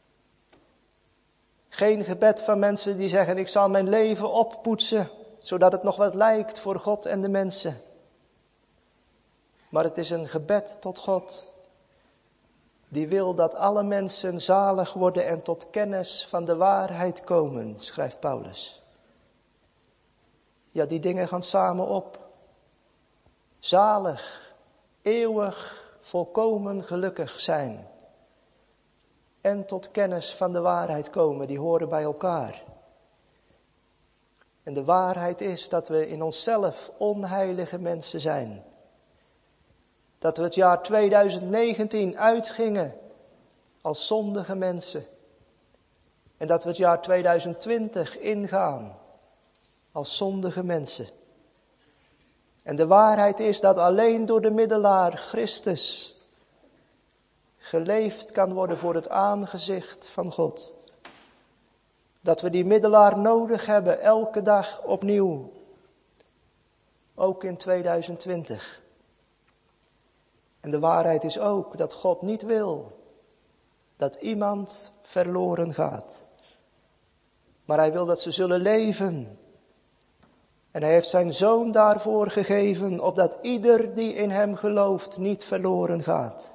Geen gebed van mensen die zeggen, ik zal mijn leven oppoetsen, zodat het nog wat lijkt voor God en de mensen. Maar het is een gebed tot God, die wil dat alle mensen zalig worden en tot kennis van de waarheid komen, schrijft Paulus. Ja, die dingen gaan samen op. Zalig, eeuwig, volkomen gelukkig zijn. En tot kennis van de waarheid komen, die horen bij elkaar. En de waarheid is dat we in onszelf onheilige mensen zijn. Dat we het jaar 2019 uitgingen als zondige mensen. En dat we het jaar 2020 ingaan als zondige mensen. En de waarheid is dat alleen door de middelaar Christus geleefd kan worden voor het aangezicht van God. Dat we die middelaar nodig hebben elke dag opnieuw. Ook in 2020. En de waarheid is ook dat God niet wil dat iemand verloren gaat. Maar hij wil dat ze zullen leven. En hij heeft zijn zoon daarvoor gegeven, opdat ieder die in hem gelooft niet verloren gaat.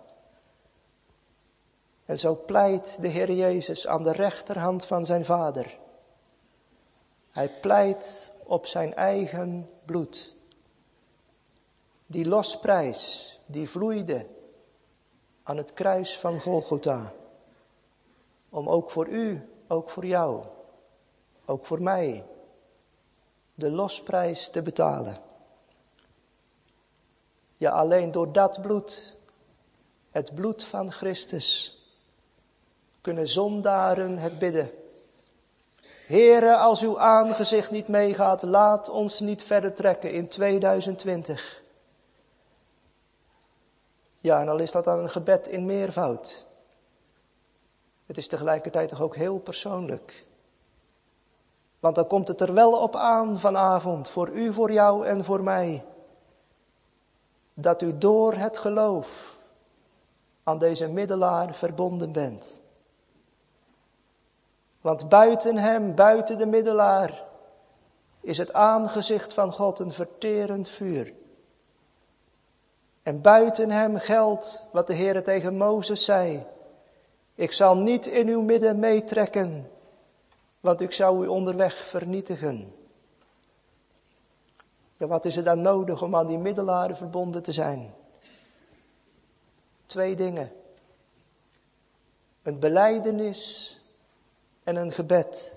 En zo pleit de Heer Jezus aan de rechterhand van zijn Vader. Hij pleit op zijn eigen bloed. Die losprijs, die vloeide aan het kruis van Golgotha. Om ook voor u, ook voor jou, ook voor mij, de losprijs te betalen. Ja, alleen door dat bloed, het bloed van Christus, kunnen zondaren het bidden. Heere, als uw aangezicht niet meegaat, laat ons niet verder trekken in 2020. Ja, en al is dat dan een gebed in meervoud. Het is tegelijkertijd toch ook heel persoonlijk. Want dan komt het er wel op aan vanavond, voor u, voor jou en voor mij. Dat u door het geloof aan deze middelaar verbonden bent. Want buiten hem, buiten de middelaar, is het aangezicht van God een verterend vuur. En buiten hem geldt wat de Heere tegen Mozes zei. Ik zal niet in uw midden meetrekken, want ik zou u onderweg vernietigen. Ja, wat is er dan nodig om aan die middelaren verbonden te zijn? 2 dingen. Een belijdenis en een gebed.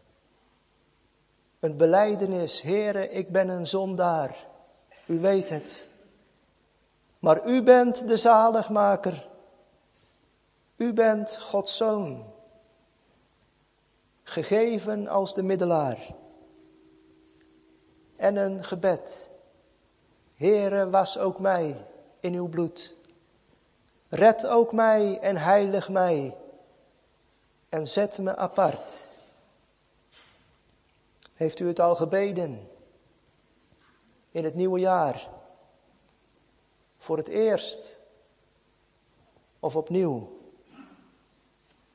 Een belijdenis, Heere, ik ben een zondaar. U weet het. Maar u bent de zaligmaker. U bent Gods Zoon. Gegeven als de middelaar. En een gebed. Heere, was ook mij in uw bloed. Red ook mij en heilig mij. En zet me apart. Heeft u het al gebeden? In het nieuwe jaar? Voor het eerst? Of opnieuw?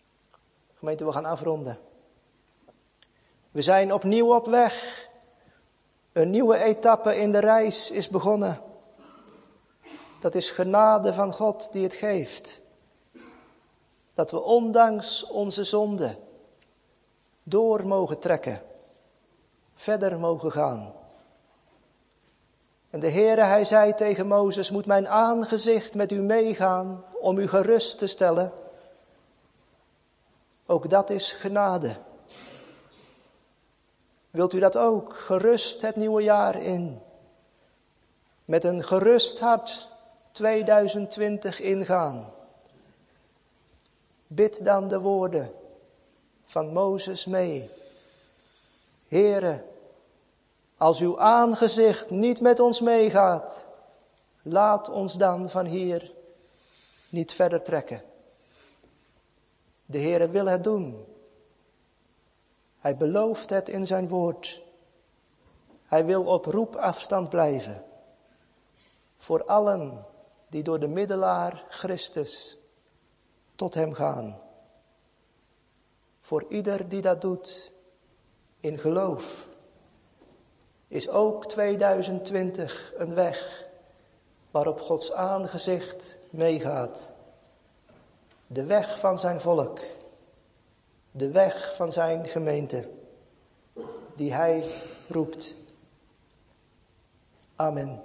Gemeente, we gaan afronden. We zijn opnieuw op weg. Een nieuwe etappe in de reis is begonnen. Dat is genade van God die het geeft. Dat we ondanks onze zonde door mogen trekken. Verder mogen gaan. En de Heere, hij zei tegen Mozes, moet mijn aangezicht met u meegaan om u gerust te stellen. Ook dat is genade. Wilt u dat ook, gerust het nieuwe jaar in? Met een gerust hart 2020 ingaan. Bid dan de woorden van Mozes mee. Heere, als uw aangezicht niet met ons meegaat, laat ons dan van hier niet verder trekken. De Heere wil het doen. Hij belooft het in zijn woord. Hij wil op roepafstand blijven. Voor allen die door de middelaar Christus tot hem gaan. Voor ieder die dat doet in geloof. Is ook 2020 een weg waarop Gods aangezicht meegaat. De weg van zijn volk. De weg van zijn gemeente. Die hij roept. Amen.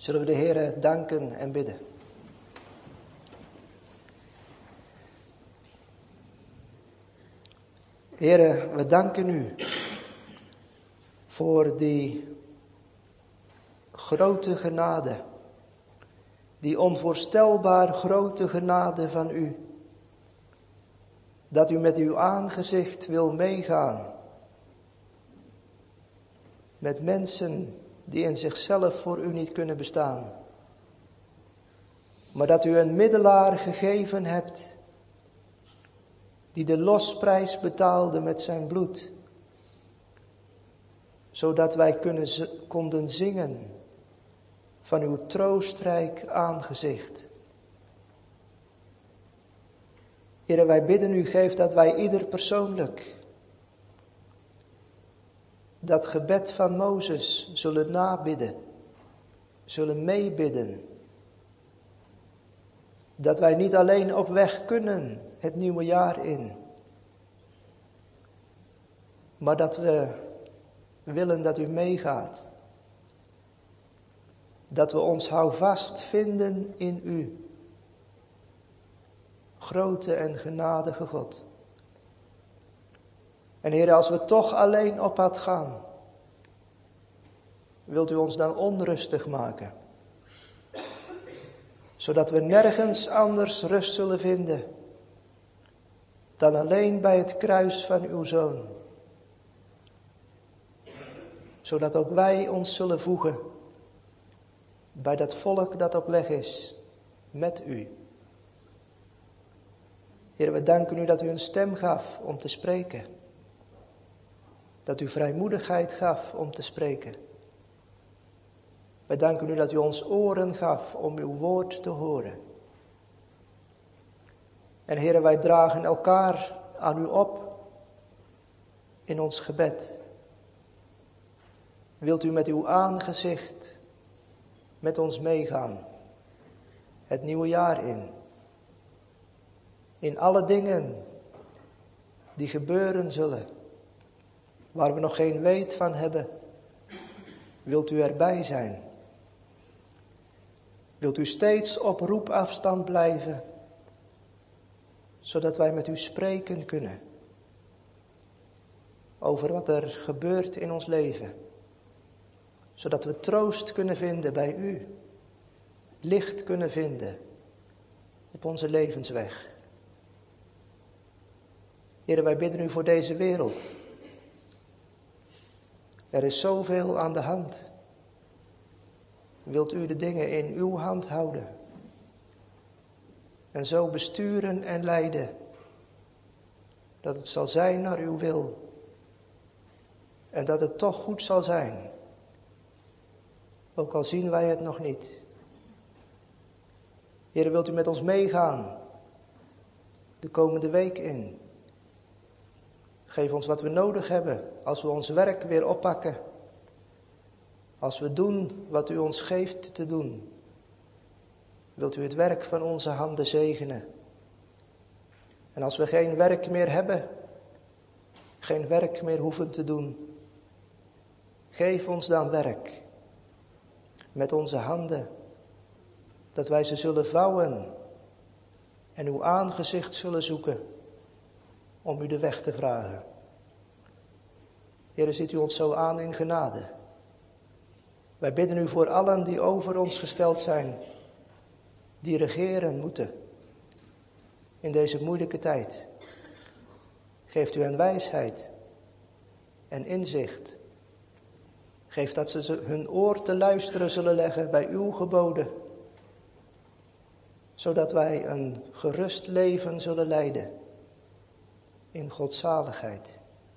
Zullen we de Heere danken en bidden. Heere, we danken u voor die grote genade, die onvoorstelbaar grote genade van u. Dat u met uw aangezicht wil meegaan met mensen die in zichzelf voor u niet kunnen bestaan. Maar dat u een middelaar gegeven hebt die de losprijs betaalde met zijn bloed. Zodat wij konden zingen van uw troostrijk aangezicht. Heere, wij bidden u, geef dat wij ieder persoonlijk dat gebed van Mozes zullen nabidden, zullen meebidden. Dat wij niet alleen op weg kunnen het nieuwe jaar in, maar dat we willen dat u meegaat. Dat we ons houvast vinden in u. Grote en genadige God. En Heer, als we toch alleen op pad gaan, wilt u ons dan onrustig maken. Zodat we nergens anders rust zullen vinden dan alleen bij het kruis van uw Zoon. Zodat ook wij ons zullen voegen bij dat volk dat op weg is met u. Heer, we danken u dat u een stem gaf om te spreken. Dat u vrijmoedigheid gaf om te spreken. Wij danken u dat u ons oren gaf om uw woord te horen. En Heer, wij dragen elkaar aan u op in ons gebed. Wilt u met uw aangezicht met ons meegaan, het nieuwe jaar in. In alle dingen die gebeuren zullen, waar we nog geen weet van hebben, wilt u erbij zijn. Wilt u steeds op roepafstand blijven, zodat wij met u spreken kunnen over wat er gebeurt in ons leven. Zodat we troost kunnen vinden bij u, licht kunnen vinden op onze levensweg. Heer, wij bidden u voor deze wereld. Er is zoveel aan de hand. Wilt u de dingen in uw hand houden en zo besturen en leiden, dat het zal zijn naar uw wil en dat het toch goed zal zijn, ook al zien wij het nog niet. Heer, wilt u met ons meegaan de komende week in? Geef ons wat we nodig hebben als we ons werk weer oppakken. Als we doen wat u ons geeft te doen. Wilt u het werk van onze handen zegenen. En als we geen werk meer hebben, geen werk meer hoeven te doen, geef ons dan werk met onze handen, dat wij ze zullen vouwen en uw aangezicht zullen zoeken om u de weg te vragen. Heere, ziet u ons zo aan in genade. Wij bidden u voor allen die over ons gesteld zijn, die regeren moeten in deze moeilijke tijd. Geeft u hen wijsheid en inzicht. Geef dat ze hun oor te luisteren zullen leggen bij uw geboden, zodat wij een gerust leven zullen leiden in godzaligheid.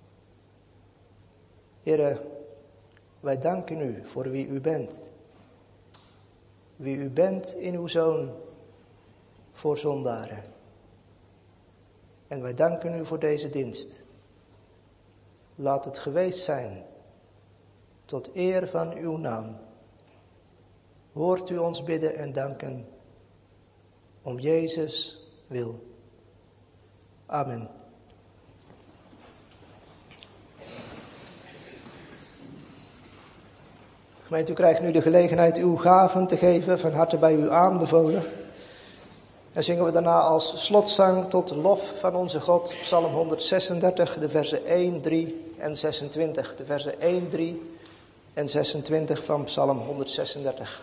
Heere, wij danken u voor wie u bent. Wie u bent in uw Zoon voor zondaren. En wij danken u voor deze dienst. Laat het geweest zijn tot eer van uw naam. Hoort u ons bidden en danken om Jezus wil. Amen. Gemeente, u krijgt nu de gelegenheid uw gaven te geven, van harte bij u aanbevolen. En zingen we daarna als slotzang tot lof van onze God, Psalm 136, de versen 1, 3 en 26. De versen 1, 3 en 26 van Psalm 136.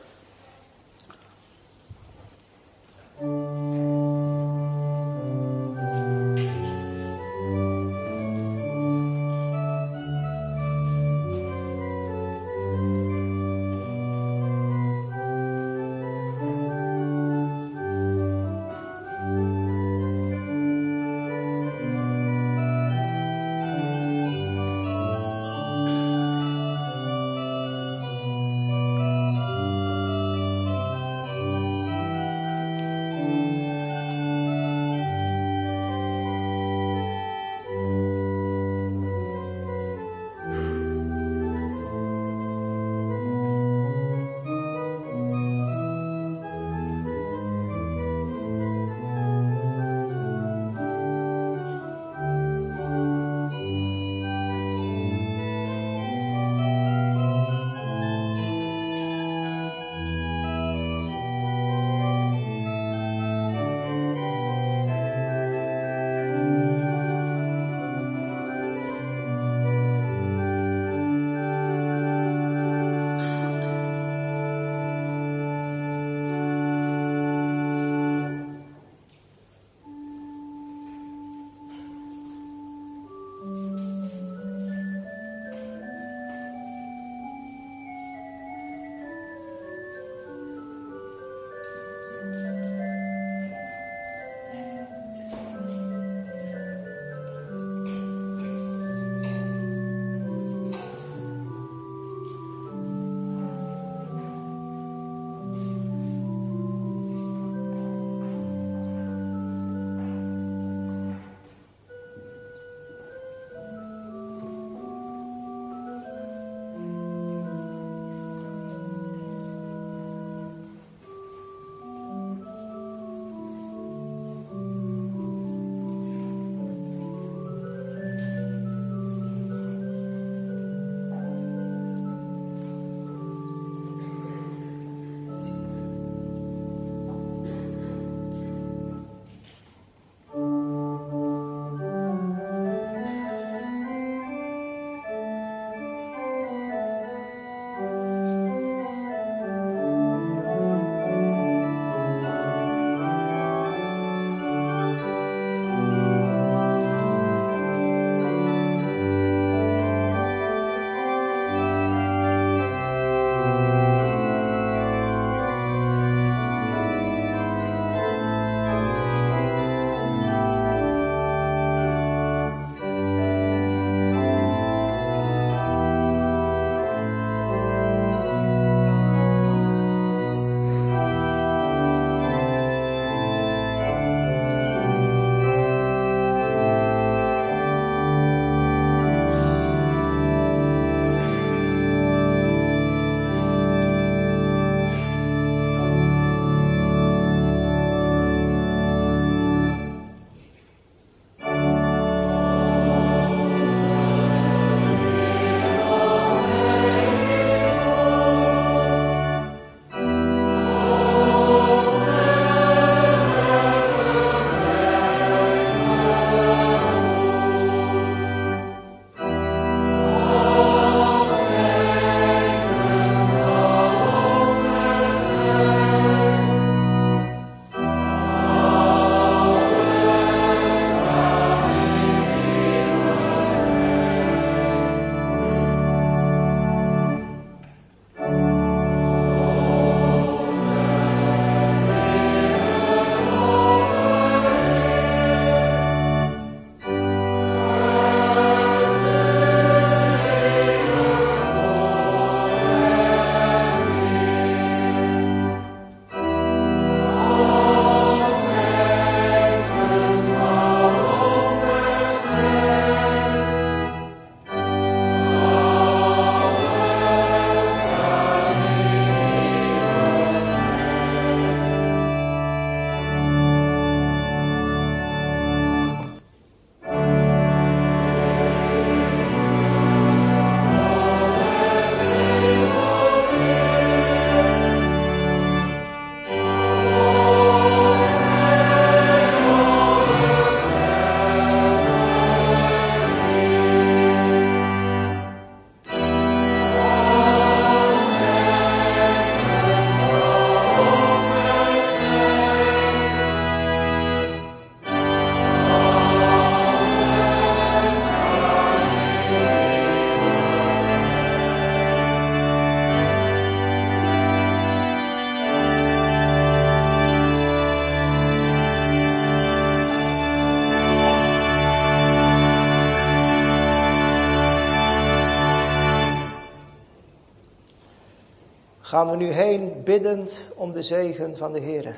gaan we nu heen biddend om de zegen van de Heere.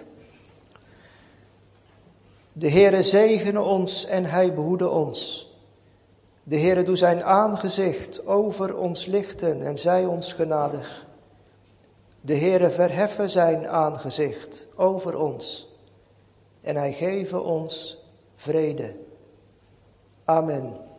De Heere zegene ons en hij behoede ons. De Heere doe zijn aangezicht over ons lichten en zij ons genadig. De Heere verheffen zijn aangezicht over ons en hij geve ons vrede. Amen.